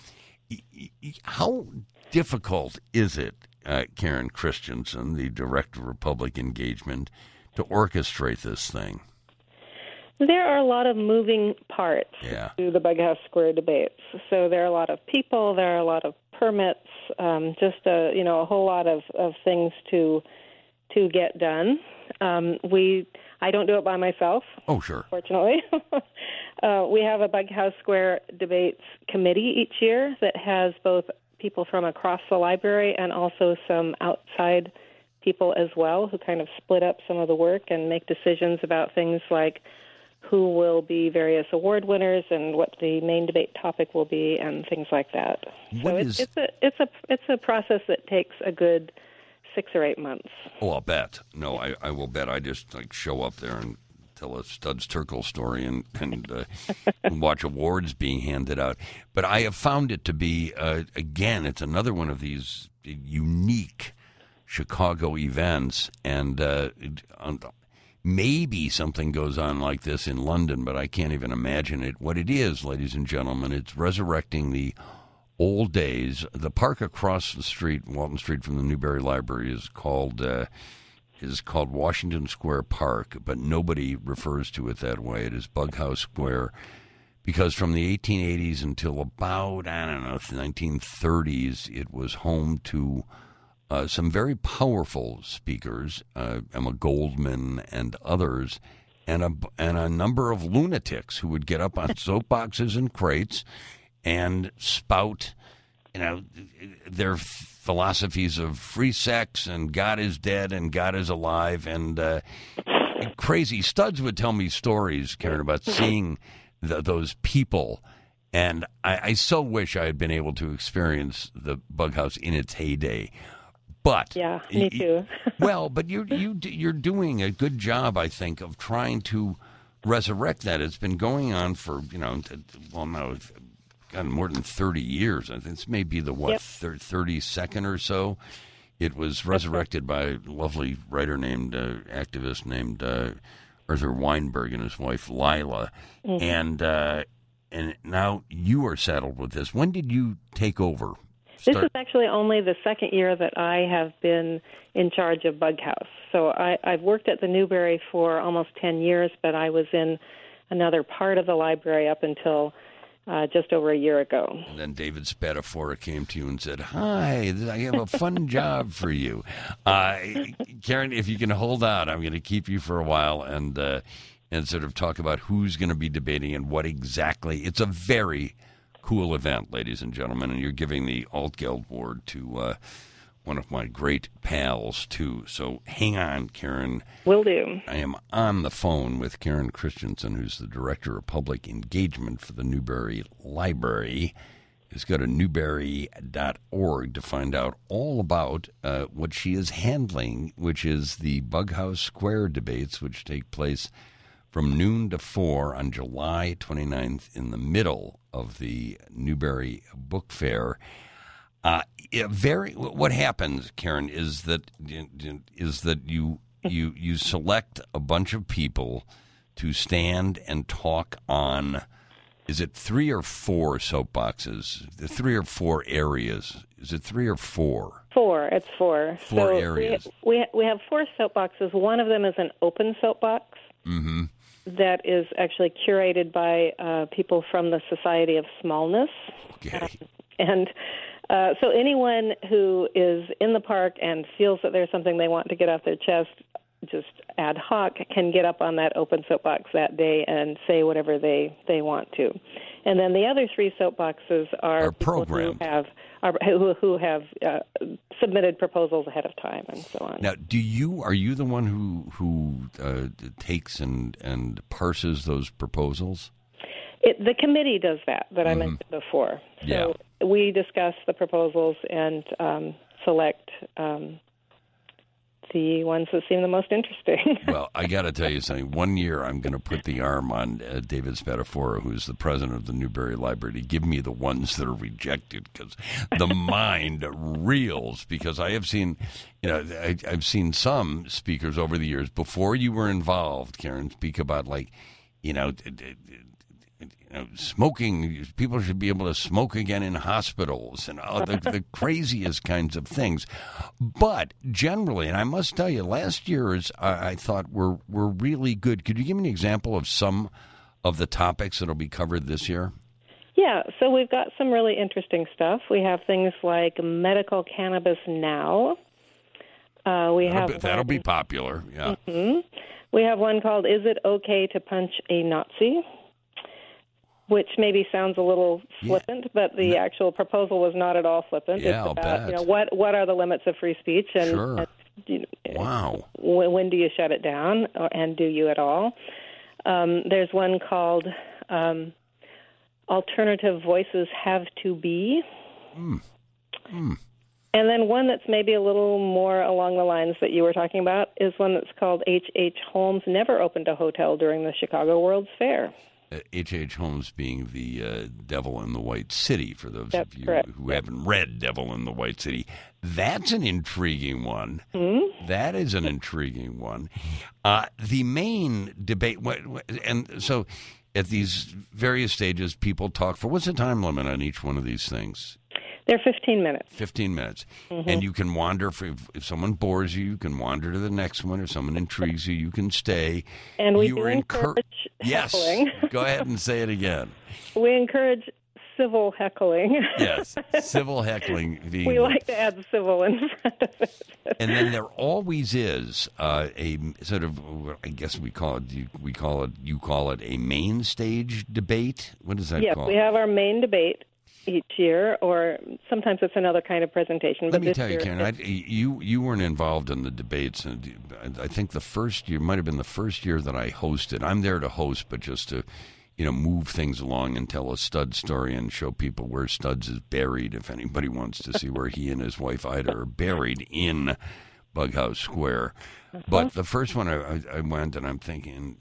Speaker 2: How difficult is it, Karen Christensen, the Director of Public Engagement, to orchestrate this thing?
Speaker 7: There are a lot of moving parts to the Bughouse Square debates. So there are a lot of people, there are a lot of permits, just a whole lot of things to get done. I don't do it by myself.
Speaker 2: Oh, sure.
Speaker 7: Fortunately. We have a Bughouse Square debates committee each year that has both people from across the library and also some outside people as well who kind of split up some of the work and make decisions about things like who will be various award winners and what the main debate topic will be and things like that. It's a process that takes a good 6 or 8 months.
Speaker 2: Oh, I'll bet. No, I will bet. I just show up there and tell a Studs Terkel story and watch awards being handed out. But I have found it to be, again, it's another one of these unique Chicago events, and maybe something goes on like this in London, but I can't even imagine it. What it is, ladies and gentlemen, it's resurrecting the old days. The park across the street, Walton Street from the Newberry Library, is called Washington Square Park, but nobody refers to it that way. It is Bughouse Square, because from the 1880s until about, the 1930s, it was home to some very powerful speakers, Emma Goldman and others, and a number of lunatics who would get up on soapboxes and crates and spout, their philosophies of free sex and God is dead and God is alive and crazy. Studs would tell me stories, Karen, about seeing those people, and I so wish I had been able to experience the Bughouse in its heyday. But
Speaker 7: yeah, me too.
Speaker 2: Well, but you're doing a good job, I think, of trying to resurrect that. It's been going on for more than 30 years. I think this may be the 32nd or so. It was resurrected by a lovely writer activist named Arthur Weinberg and his wife Lila, and now you are saddled with this. When did you take over?
Speaker 7: This is actually only the second year that I have been in charge of Bughouse. So I've worked at the Newberry for almost 10 years, but I was in another part of the library up until just over a year ago.
Speaker 2: And then David Spadafora came to you and said, "Hi, I have a fun job for you." Karen, if you can hold on, I'm going to keep you for a while and sort of talk about who's going to be debating and what exactly. It's a very cool event, ladies and gentlemen, and you're giving the Altgeld Award to one of my great pals, too. So hang on, Karen.
Speaker 7: Will do.
Speaker 2: I am on the phone with Karen Christensen, who's the Director of Public Engagement for the Newberry Library. Just go to newberry.org to find out all about what she is handling, which is the Bughouse Square debates, which take place from noon to 4 on July 29th in the middle of the Newberry Book Fair. What happens, Karen, is that you select a bunch of people to stand and talk on. Is it 3 or 4 soapboxes? 3 or 4 areas? Is it 3 or 4?
Speaker 7: 4. It's 4.
Speaker 2: 4 areas.
Speaker 7: We have 4 soapboxes. One of them is an open soapbox. Mm-hmm. That is actually curated by people from the Society of Smallness.
Speaker 2: Okay.
Speaker 7: So anyone who is in the park and feels that there's something they want to get off their chest, just ad hoc, can get up on that open soapbox that day and say whatever they want to. And then the other 3 soapboxes are people who have submitted proposals ahead of time and so on.
Speaker 2: Now, are you the one who takes and parses those proposals?
Speaker 7: The committee does that I mentioned before. So we discuss the proposals and select the ones that seem the most interesting.
Speaker 2: Well, I got to tell you something. One year I'm going to put the arm on David Spadafora, who's the president of the Newberry Library, to give me the ones that are rejected, because the mind reels. Because I have seen, I've seen some speakers over the years, before you were involved, Karen, speak about smoking. People should be able to smoke again in hospitals and the craziest kinds of things. But generally, and I must tell you, last year's I thought were really good. Could you give me an example of some of the topics that will be covered this year?
Speaker 7: Yeah, so we've got some really interesting stuff. We have things like Medical Cannabis Now.
Speaker 2: That'll be popular, yeah.
Speaker 7: Mm-hmm. We have one called Is It Okay to Punch a Nazi? Which maybe sounds a little flippant, but the actual proposal was not at all flippant.
Speaker 2: Yeah,
Speaker 7: it's about, what are the limits of free speech? And,
Speaker 2: sure.
Speaker 7: Wow. When do you shut it down, and do you at all? There's one called Alternative Voices Have to Be. And then one that's maybe a little more along the lines that you were talking about is one that's called H.H. Holmes Never Opened a Hotel During the Chicago World's Fair.
Speaker 2: H.H. Holmes being the Devil in the White City, for those of you who haven't read Devil in the White City. That's an intriguing one. Mm-hmm. That is an intriguing one. The main debate, and so at these various stages, people talk for, what's the time limit on each one of these things?
Speaker 7: They're 15 minutes. 15
Speaker 2: minutes. Mm-hmm. And you can wander. If someone bores you, you can wander to the next one. If someone intrigues you, you can stay.
Speaker 7: And we do encourage heckling.
Speaker 2: Yes. Go ahead and say it again.
Speaker 7: We encourage civil heckling.
Speaker 2: Yes, civil heckling.
Speaker 7: We like to add civil in front of it.
Speaker 2: And then there always is a sort of, I guess you call it a main stage debate. What is that called?
Speaker 7: Yes, we have our main debate each year, or sometimes it's another kind of presentation.
Speaker 2: Let me tell you, Karen, you weren't involved in the debates, and I think the first year might have been the first year that I hosted. I'm there to host, but just to move things along and tell a Studs story and show people where Studs is buried, if anybody wants to see where he and his wife Ida are buried in Bughouse Square. Uh-huh. But the first one I went, and I'm thinking,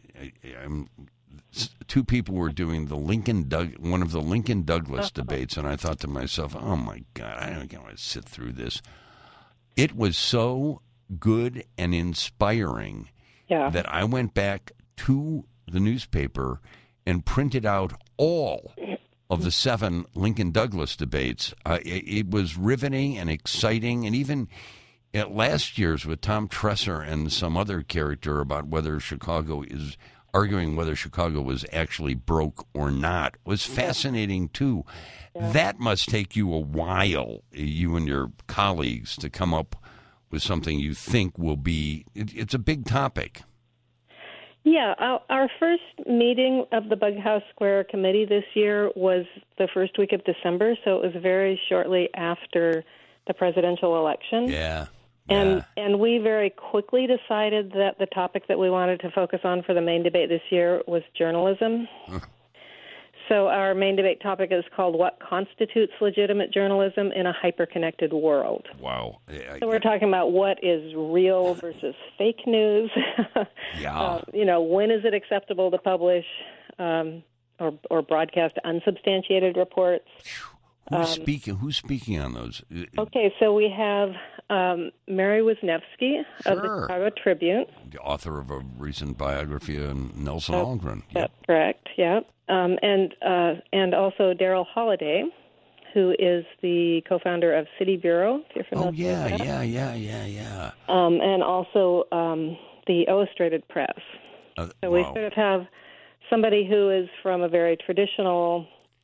Speaker 2: two people were doing one of the Lincoln Douglas debates, and I thought to myself, oh my God, I don't want to sit through this. It was so good and inspiring that I went back to the newspaper and printed out all of the 7 Lincoln Douglas debates. It was riveting and exciting, and even at last year's with Tom Tresser and some other character about whether Chicago is arguing whether Chicago was actually broke or not was fascinating too. Yeah. That must take you a while, you and your colleagues, to come up with something you think will be. It's a big topic.
Speaker 7: Yeah, our first meeting of the Bughouse Square Committee this year was the first week of December, so it was very shortly after the presidential election.
Speaker 2: Yeah.
Speaker 7: And we very quickly decided that the topic that we wanted to focus on for the main debate this year was journalism. So our main debate topic is called What Constitutes Legitimate Journalism in a Hyper-Connected World.
Speaker 2: Wow.
Speaker 7: So we're talking about what is real versus fake news.
Speaker 2: Yeah.
Speaker 7: When is it acceptable to publish or broadcast unsubstantiated reports?
Speaker 2: Who's speaking on those?
Speaker 7: Okay, so we have Mary Wisniewski of the Chicago Tribune,
Speaker 2: the author of a recent biography on Nelson Algren.
Speaker 7: That's correct. Yeah, and also Daryl Holliday, who is the co-founder of City Bureau. If you're familiar with that.
Speaker 2: Yeah.
Speaker 7: And also the Illustrated Press. So we sort of have somebody who is from a very traditional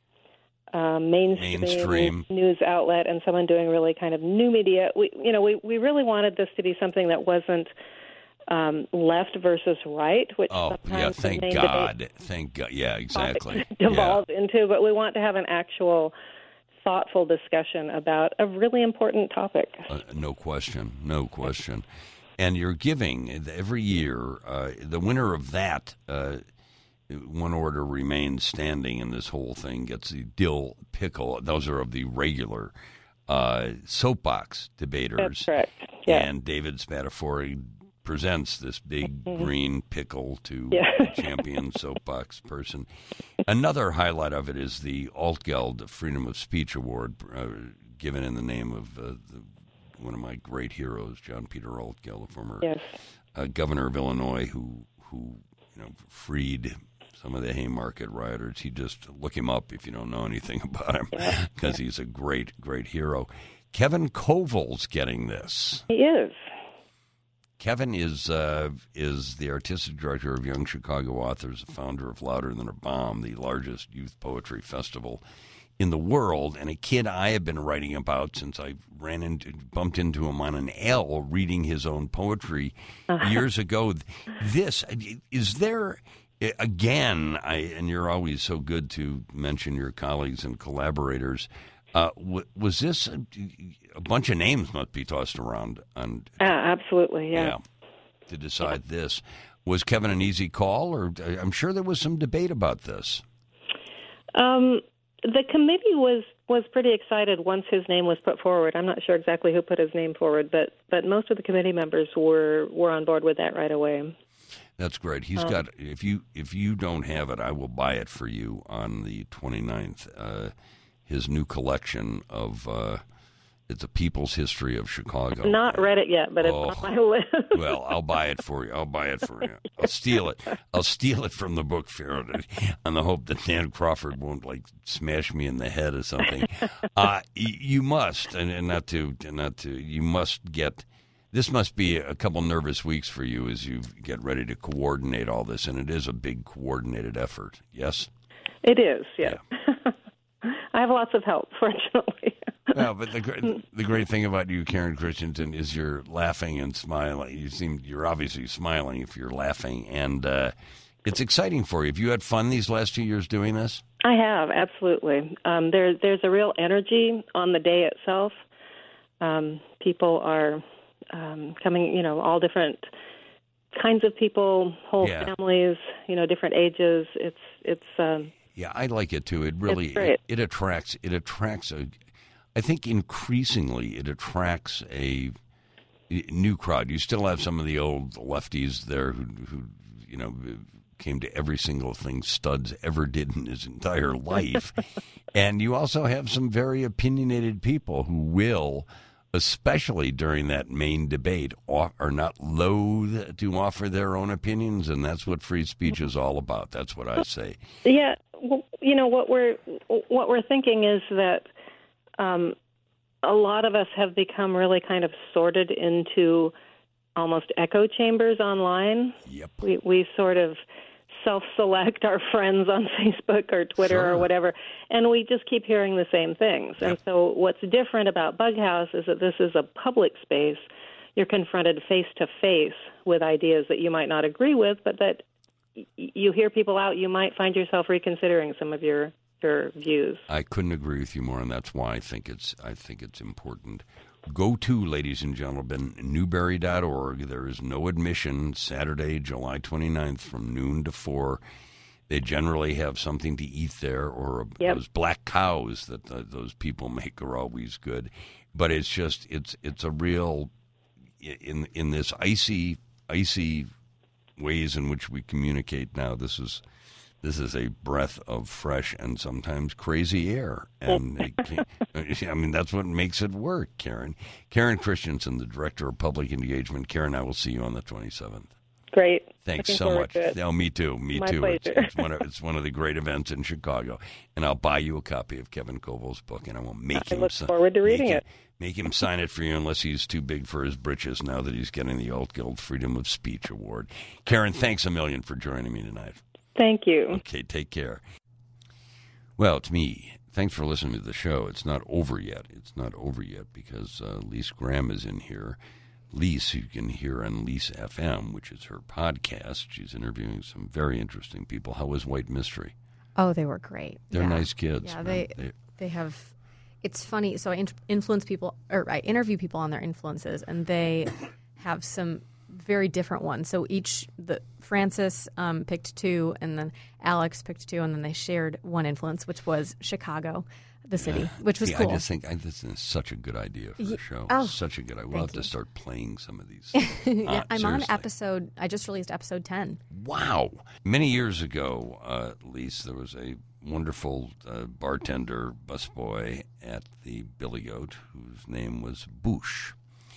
Speaker 7: mainstream news outlet, and someone doing really kind of new media. We really wanted this to be something that wasn't left versus right, which sometimes
Speaker 2: thank God, yeah, exactly,
Speaker 7: devolves into. But we want to have an actual thoughtful discussion about a really important topic.
Speaker 2: No question. And you're giving every year. The winner of that. One order remains standing, and this whole thing gets the dill pickle. Those are of the regular soapbox debaters.
Speaker 7: That's correct. Yeah.
Speaker 2: And David Spadafore presents this big green pickle to the champion soapbox person. Another highlight of it is the Altgeld Freedom of Speech Award, given in the name of one of my great heroes, John Peter Altgeld, the former governor of Illinois, who freed some of the Haymarket rioters. Just look him up if you don't know anything about him, because he's a great, great hero. Kevin Koval's getting this.
Speaker 7: He is.
Speaker 2: Kevin is the artistic director of Young Chicago Authors, the founder of Louder Than a Bomb, the largest youth poetry festival in the world, and a kid I have been writing about since I bumped into him on an L reading his own poetry years ago. Is there, again, and you're always so good to mention your colleagues and collaborators, was this a bunch of names must be tossed around?
Speaker 7: Absolutely, yeah.
Speaker 2: To decide this. Was Kevin an easy call, or I'm sure there was some debate about this?
Speaker 7: The committee was pretty excited once his name was put forward. I'm not sure exactly who put his name forward, but most of the committee members were on board with that right away.
Speaker 2: That's great. He's got, if you don't have it, I will buy it for you on the 29th. His new collection of it's a People's History of Chicago.
Speaker 7: I've not read it yet, but it's on my list.
Speaker 2: Well, I'll buy it for you. I'll steal it. I'll steal it from the book fair on the hope that Dan Crawford won't smash me in the head or something. You must, and not to. You must get. This must be a couple nervous weeks for you as you get ready to coordinate all this, and it is a big coordinated effort. Yes.
Speaker 7: It is. Yes. Yeah. I have lots of help, fortunately.
Speaker 2: Well, but the great thing about you, Karen Christensen, is you're laughing and smiling. You're obviously smiling if you're laughing, and it's exciting for you. Have you had fun these last 2 years doing this?
Speaker 7: I have, absolutely. There's a real energy on the day itself. People are coming, all different kinds of people, whole families, different ages. It's
Speaker 2: yeah, I like it too. It really it attracts. I think increasingly it attracts a new crowd. You still have some of the old lefties there who came to every single thing Studs ever did in his entire life, and you also have some very opinionated people who will, especially during that main debate, are not loath to offer their own opinions, and that's what free speech is all about. That's what I say.
Speaker 7: Yeah, what we're thinking is that a lot of us have become really kind of sorted into almost echo chambers online.
Speaker 2: Yep.
Speaker 7: We sort of self-select our friends on Facebook or Twitter or whatever, and we just keep hearing the same things. Yep. And so what's different about Bughouse is that this is a public space. You're confronted face-to-face with ideas that you might not agree with, but that you hear people out, you might find yourself reconsidering some of your views.
Speaker 2: I couldn't agree with you more, and that's why I think it's important. Go to, ladies and gentlemen, newberry.org. There is no admission Saturday, July 29th from noon to 4. They generally have something to eat there, or those black cows that those people make are always good. But it's just it's a real in this icy ways in which we communicate now. This is a breath of fresh and sometimes crazy air. And that's what makes it work, Karen. Karen Christensen, the Director of Public Engagement. Karen, I will see you on the 27th.
Speaker 7: Great.
Speaker 2: Thanks so much. No, me too.
Speaker 7: My
Speaker 2: too.
Speaker 7: Pleasure.
Speaker 2: It's one of the great events in Chicago. And I'll buy you a copy of Kevin Koval's book, and I will make him.
Speaker 7: I look forward to reading it.
Speaker 2: Make him sign it for you unless he's too big for his britches now that he's getting the Alt Guild Freedom of Speech Award. Karen, thanks a million for joining me tonight.
Speaker 7: Thank you.
Speaker 2: Okay, take care. Well, it's me. Thanks for listening to the show. It's not over yet. Because Lise Graham is in here. Lise, you can hear on Lise FM, which is her podcast. She's interviewing some very interesting people. How was White Mystery?
Speaker 8: Oh, they were great.
Speaker 2: They're nice kids.
Speaker 8: Yeah, they have. It's funny. So I I interview people on their influences, and they have some very different ones. So Francis picked two, and then Alex picked two, and then they shared one influence, which was Chicago, the city, which was cool.
Speaker 2: I just think this is such a good idea for the show. Such a good idea. We'll have to start playing some of these.
Speaker 8: I'm on episode. I just released episode 10.
Speaker 2: Wow. Many years ago, Lise, there was a wonderful bartender, busboy at the Billy Goat, whose name was Bush.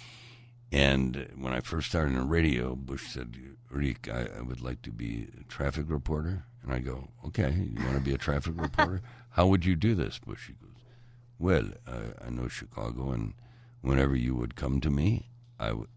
Speaker 2: And when I first started in radio, Bush said, "Rick, I would like to be a traffic reporter." And I go, "Okay, you want to be a traffic reporter? How would you do this?" Bush, he goes, "Well, I know Chicago, and whenever you would come to me,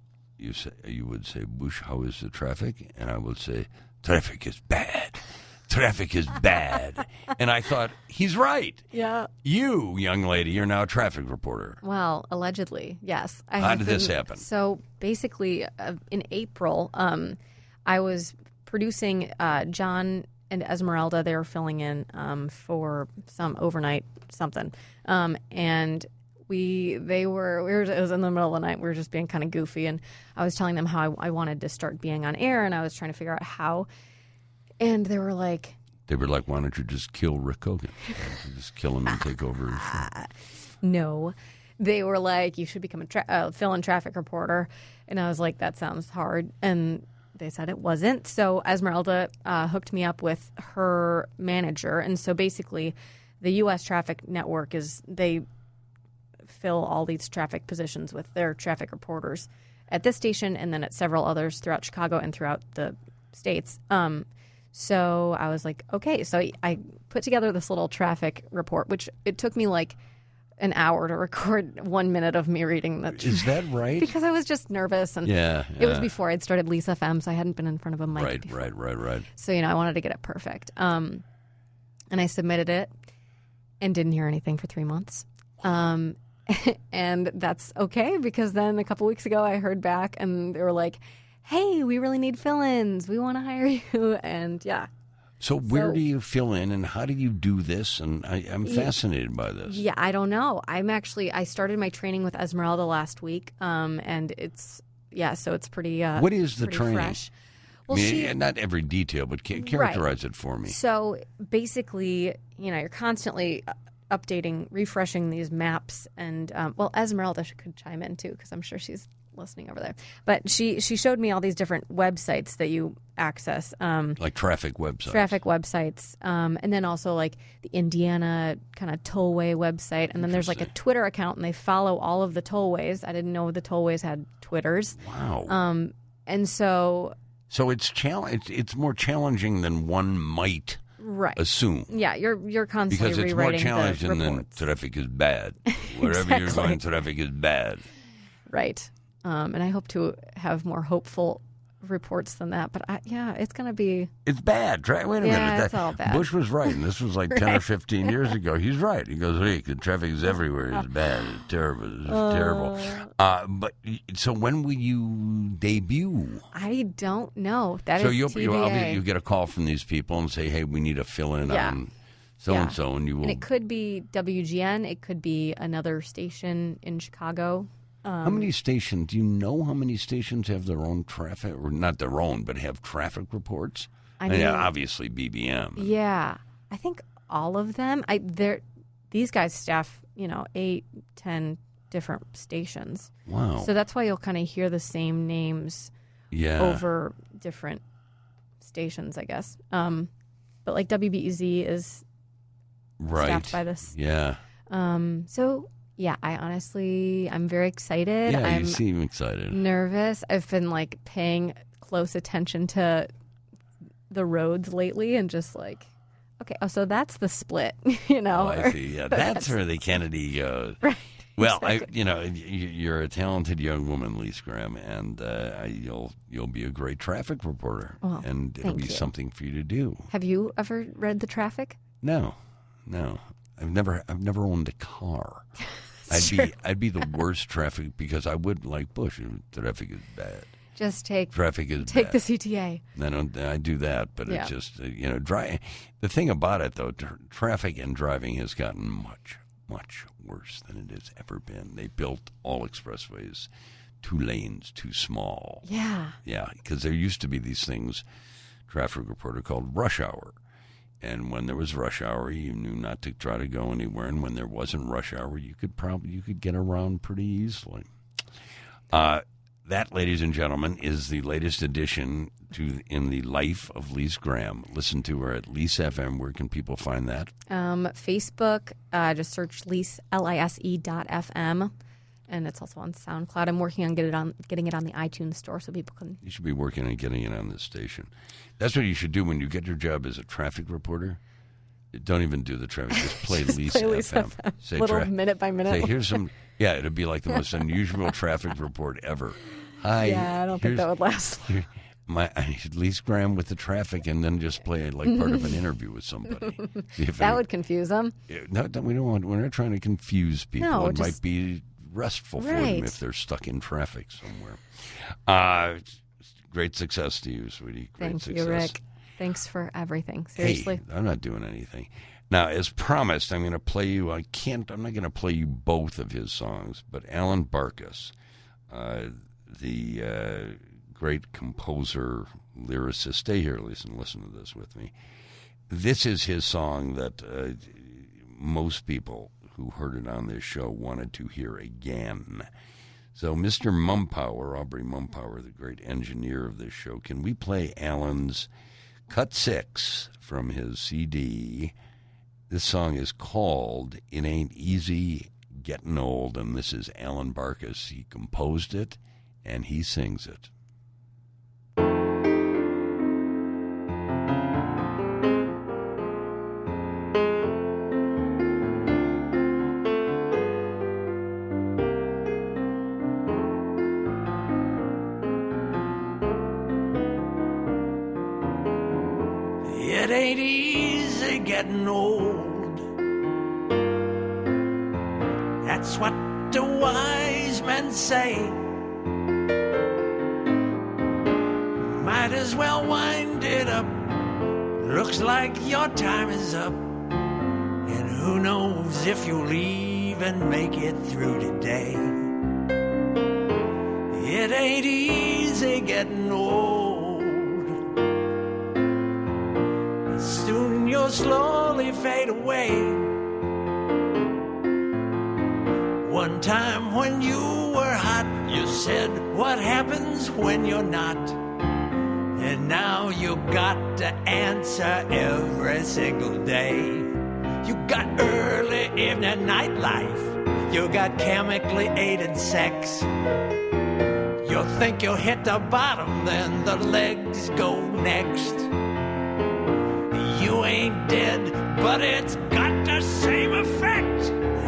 Speaker 2: you would say, 'Bush, how is the traffic?' And I would say, 'Traffic is bad. traffic is bad. And I thought, he's right.
Speaker 8: Yeah.
Speaker 2: You, young lady, you're now a traffic reporter.
Speaker 8: Well, allegedly, yes.
Speaker 2: How did this happen?
Speaker 8: So basically, in April, I was producing John and Esmeralda. They were filling in for some overnight something, and it was in the middle of the night. We were just being kind of goofy, and I was telling them how I wanted to start being on air, and I was trying to figure out how. And they were like,
Speaker 2: why don't you just kill Rick Hogan? Just kill him and take over his show.
Speaker 8: No. They were like, you should become a fill-in traffic reporter. And I was like, that sounds hard. And they said it wasn't. So Esmeralda hooked me up with her manager. And so basically the U.S. Traffic Network they fill all these traffic positions with their traffic reporters at this station and then at several others throughout Chicago and throughout the states. So I was like, okay. So I put together this little traffic report, which it took me like an hour to record 1 minute of me reading the.
Speaker 2: Is that right?
Speaker 8: Because I was just nervous, and it was before I'd started Lease FM, so I hadn't been in front of a mic before. Right. So I wanted to get it perfect. And I submitted it, and didn't hear anything for 3 months. And that's okay, because then a couple weeks ago I heard back, and they were like, "Hey, we really need fill-ins. We want to hire you." And yeah.
Speaker 2: So where do you fill in, and how do you do this? And I'm fascinated by this.
Speaker 8: Yeah, I don't know. I started my training with Esmeralda last week, and so it's pretty.
Speaker 2: What is the training?
Speaker 8: Fresh. Well,
Speaker 2: not every detail, but characterize it for me.
Speaker 8: So basically, you're constantly updating, refreshing these maps, and Esmeralda could chime in too, because I'm sure she's listening over there. But she showed me all these different websites that you access.
Speaker 2: Like traffic websites.
Speaker 8: And then also like the Indiana kind of tollway website. And then there's like a Twitter account, and they follow all of the tollways. I didn't know the tollways had Twitters.
Speaker 2: Wow.
Speaker 8: And so
Speaker 2: it's more challenging than one might assume.
Speaker 8: Yeah, you're constantly
Speaker 2: because it's
Speaker 8: rewriting
Speaker 2: more challenging than traffic is bad. Wherever you're going, traffic is bad.
Speaker 8: Right. And I hope to have more hopeful reports than that. But it's going to be...
Speaker 2: It's bad. Wait a minute.
Speaker 8: It's all bad.
Speaker 2: Bush was right, and this was like 10 or 15 years ago. He's right. He goes, hey, the traffic is everywhere. It's bad. It's terrible. It's terrible. So when will you debut?
Speaker 8: I don't know. That is
Speaker 2: TBA. You get a call from these people and say, hey, we need a fill-in on so-and-so, and you will...
Speaker 8: And it could be WGN. It could be another station in Chicago.
Speaker 2: How many stations? Do you know how many stations have their own traffic, or not their own, but have traffic reports? I mean, obviously BBM.
Speaker 8: Yeah, I think all of them. These guys staff 8, 10 different stations.
Speaker 2: Wow!
Speaker 8: So that's why you'll kind of hear the same names over different stations, I guess. But like WBEZ is staffed by this.
Speaker 2: Yeah.
Speaker 8: So. Yeah, I'm very excited.
Speaker 2: Yeah, you seem excited.
Speaker 8: Nervous. I've been paying close attention to the roads lately, and just okay, so that's the split,
Speaker 2: Oh, I see. Yeah, that's where the Kennedy goes.
Speaker 8: Right.
Speaker 2: Well, exactly. You're a talented young woman, Lise Graham, and you'll be a great traffic reporter, and it'll be something for you to do.
Speaker 8: Have you ever read the traffic?
Speaker 2: No. I've never owned a car. I'd be the worst traffic, because I would like Bush. Traffic is bad.
Speaker 8: Just
Speaker 2: take
Speaker 8: the CTA.
Speaker 2: I do that, but it's just dry. The thing about it though, traffic and driving has gotten much, much worse than it has ever been. They built all expressways, 2 lanes, too small.
Speaker 8: Yeah.
Speaker 2: Yeah, because there used to be these things, traffic reporter, called rush hour. And when there was rush hour, you knew not to try to go anywhere. And when there wasn't rush hour, you could get around pretty easily. That, ladies and gentlemen, is the latest addition in the life of Lise Graham. Listen to her at Lease FM. Where can people find that?
Speaker 8: Facebook. Just search Lise, LISE.FM. And it's also on SoundCloud. I'm working on getting it on the iTunes store so people can...
Speaker 2: You should be working on getting it on this station. That's what you should do when you get your job as a traffic reporter. Don't even do the traffic. Just play Lise FM.
Speaker 8: Say minute by minute.
Speaker 2: Say, here's some... Yeah, it'd be like the most unusual traffic report ever. Hi.
Speaker 8: Yeah, I don't think that would last long.
Speaker 2: Lee Graham with the traffic, and then just play it like part of an interview with somebody.
Speaker 8: That would confuse them.
Speaker 2: No, we don't want. We're not trying to confuse people.
Speaker 8: No,
Speaker 2: it might be restful for them
Speaker 8: Right.
Speaker 2: if they're stuck in traffic somewhere. Great success to you, sweetie. Great
Speaker 8: Thank
Speaker 2: success.
Speaker 8: you, Rick. Thanks for everything. Seriously.
Speaker 2: Hey, I'm not doing anything. Now, as promised, I'm going to play you. I'm not going to play you both of his songs, but Alan Barkas, the great composer, lyricist. Stay here, listen to this with me. This is his song that most people who heard it on this show wanted to hear again. So, Mr. Mumpower, Aubrey Mumpower, the great engineer of this show, can we play Alan's Cut 6 from his CD? This song is called It Ain't Easy Getting Old, and this is Alan Barkas. He composed it, and he sings it.
Speaker 9: It ain't easy getting old. That's what the wise men say. Might as well wind it up. Looks like your time is up. And who knows if you'll even make it through today. It ain't easy getting old. Soon you'll slowly fade away. One time when you were hot, you said, what happens when you're not? And now you got to answer every single day. You got early evening nightlife. You got chemically aided sex. You'll think you'll hit the bottom, then the legs go next. You ain't dead, but it's got the same effect.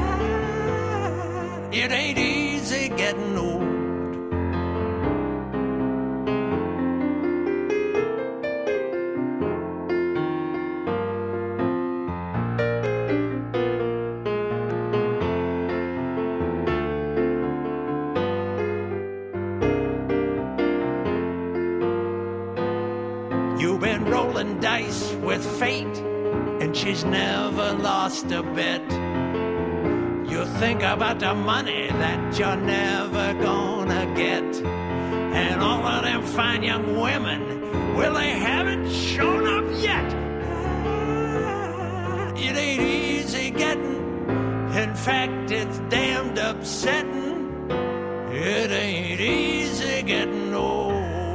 Speaker 9: It ain't easy getting old. You've been rolling dice with fate, and she's never lost a bet. You think about the money that you're never gonna get. And all of them fine young women, well, they haven't shown up yet. It ain't easy getting, in fact, it's damned upsetting. It ain't easy getting old.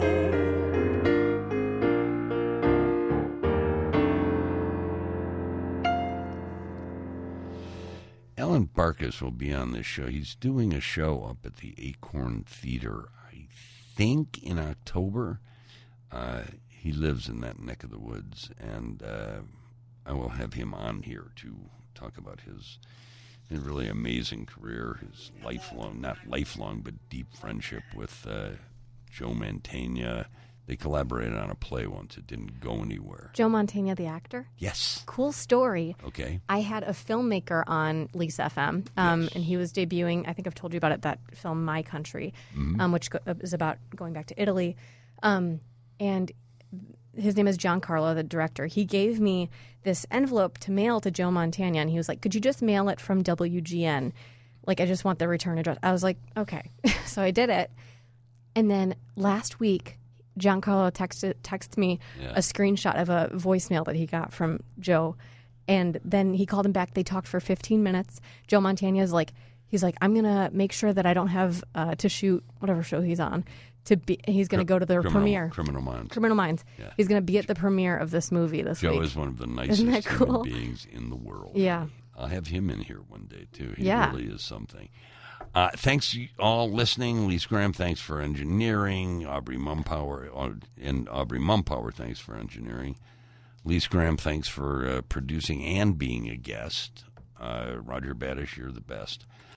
Speaker 2: Alan Barkas will be on this show. He's doing a show up at the Acorn Theater, I think, in October. He lives in that neck of the woods, and I will have him on here to talk about his really amazing career, his lifelong, not lifelong, but deep friendship with Joe Mantegna. They collaborated on a play once. It didn't go anywhere.
Speaker 8: Joe Mantegna, the actor?
Speaker 2: Yes.
Speaker 8: Cool story.
Speaker 2: Okay.
Speaker 8: I had a filmmaker on Lisa FM, and he was debuting, I think I've told you about it, that film My Country, which is about going back to Italy. And his name is Giancarlo, the director. He gave me this envelope to mail to Joe Mantegna, and he was like, could you just mail it from WGN? Like, I just want the return address. I was like, okay. So I did it. And then last week, Giancarlo texted me a screenshot of a voicemail that he got from Joe. And then he called him back. They talked for 15 minutes. Joe Mantegna is like, he's like, I'm going to make sure that I don't have to shoot whatever show he's on. He's going to go to the premiere.
Speaker 2: Criminal Minds.
Speaker 8: Criminal Minds.
Speaker 2: Yeah.
Speaker 8: He's going to be at the premiere of this movie this week.
Speaker 2: Joe is one of the nicest human beings in the world.
Speaker 8: Yeah.
Speaker 2: I'll have him in here one day, too. He
Speaker 8: Yeah.
Speaker 2: really is something. Thanks, all listening. Lisa Graham, thanks for engineering. Aubrey Mumpower, thanks for engineering. Lisa Graham, thanks for producing and being a guest. Roger Badish, you're the best.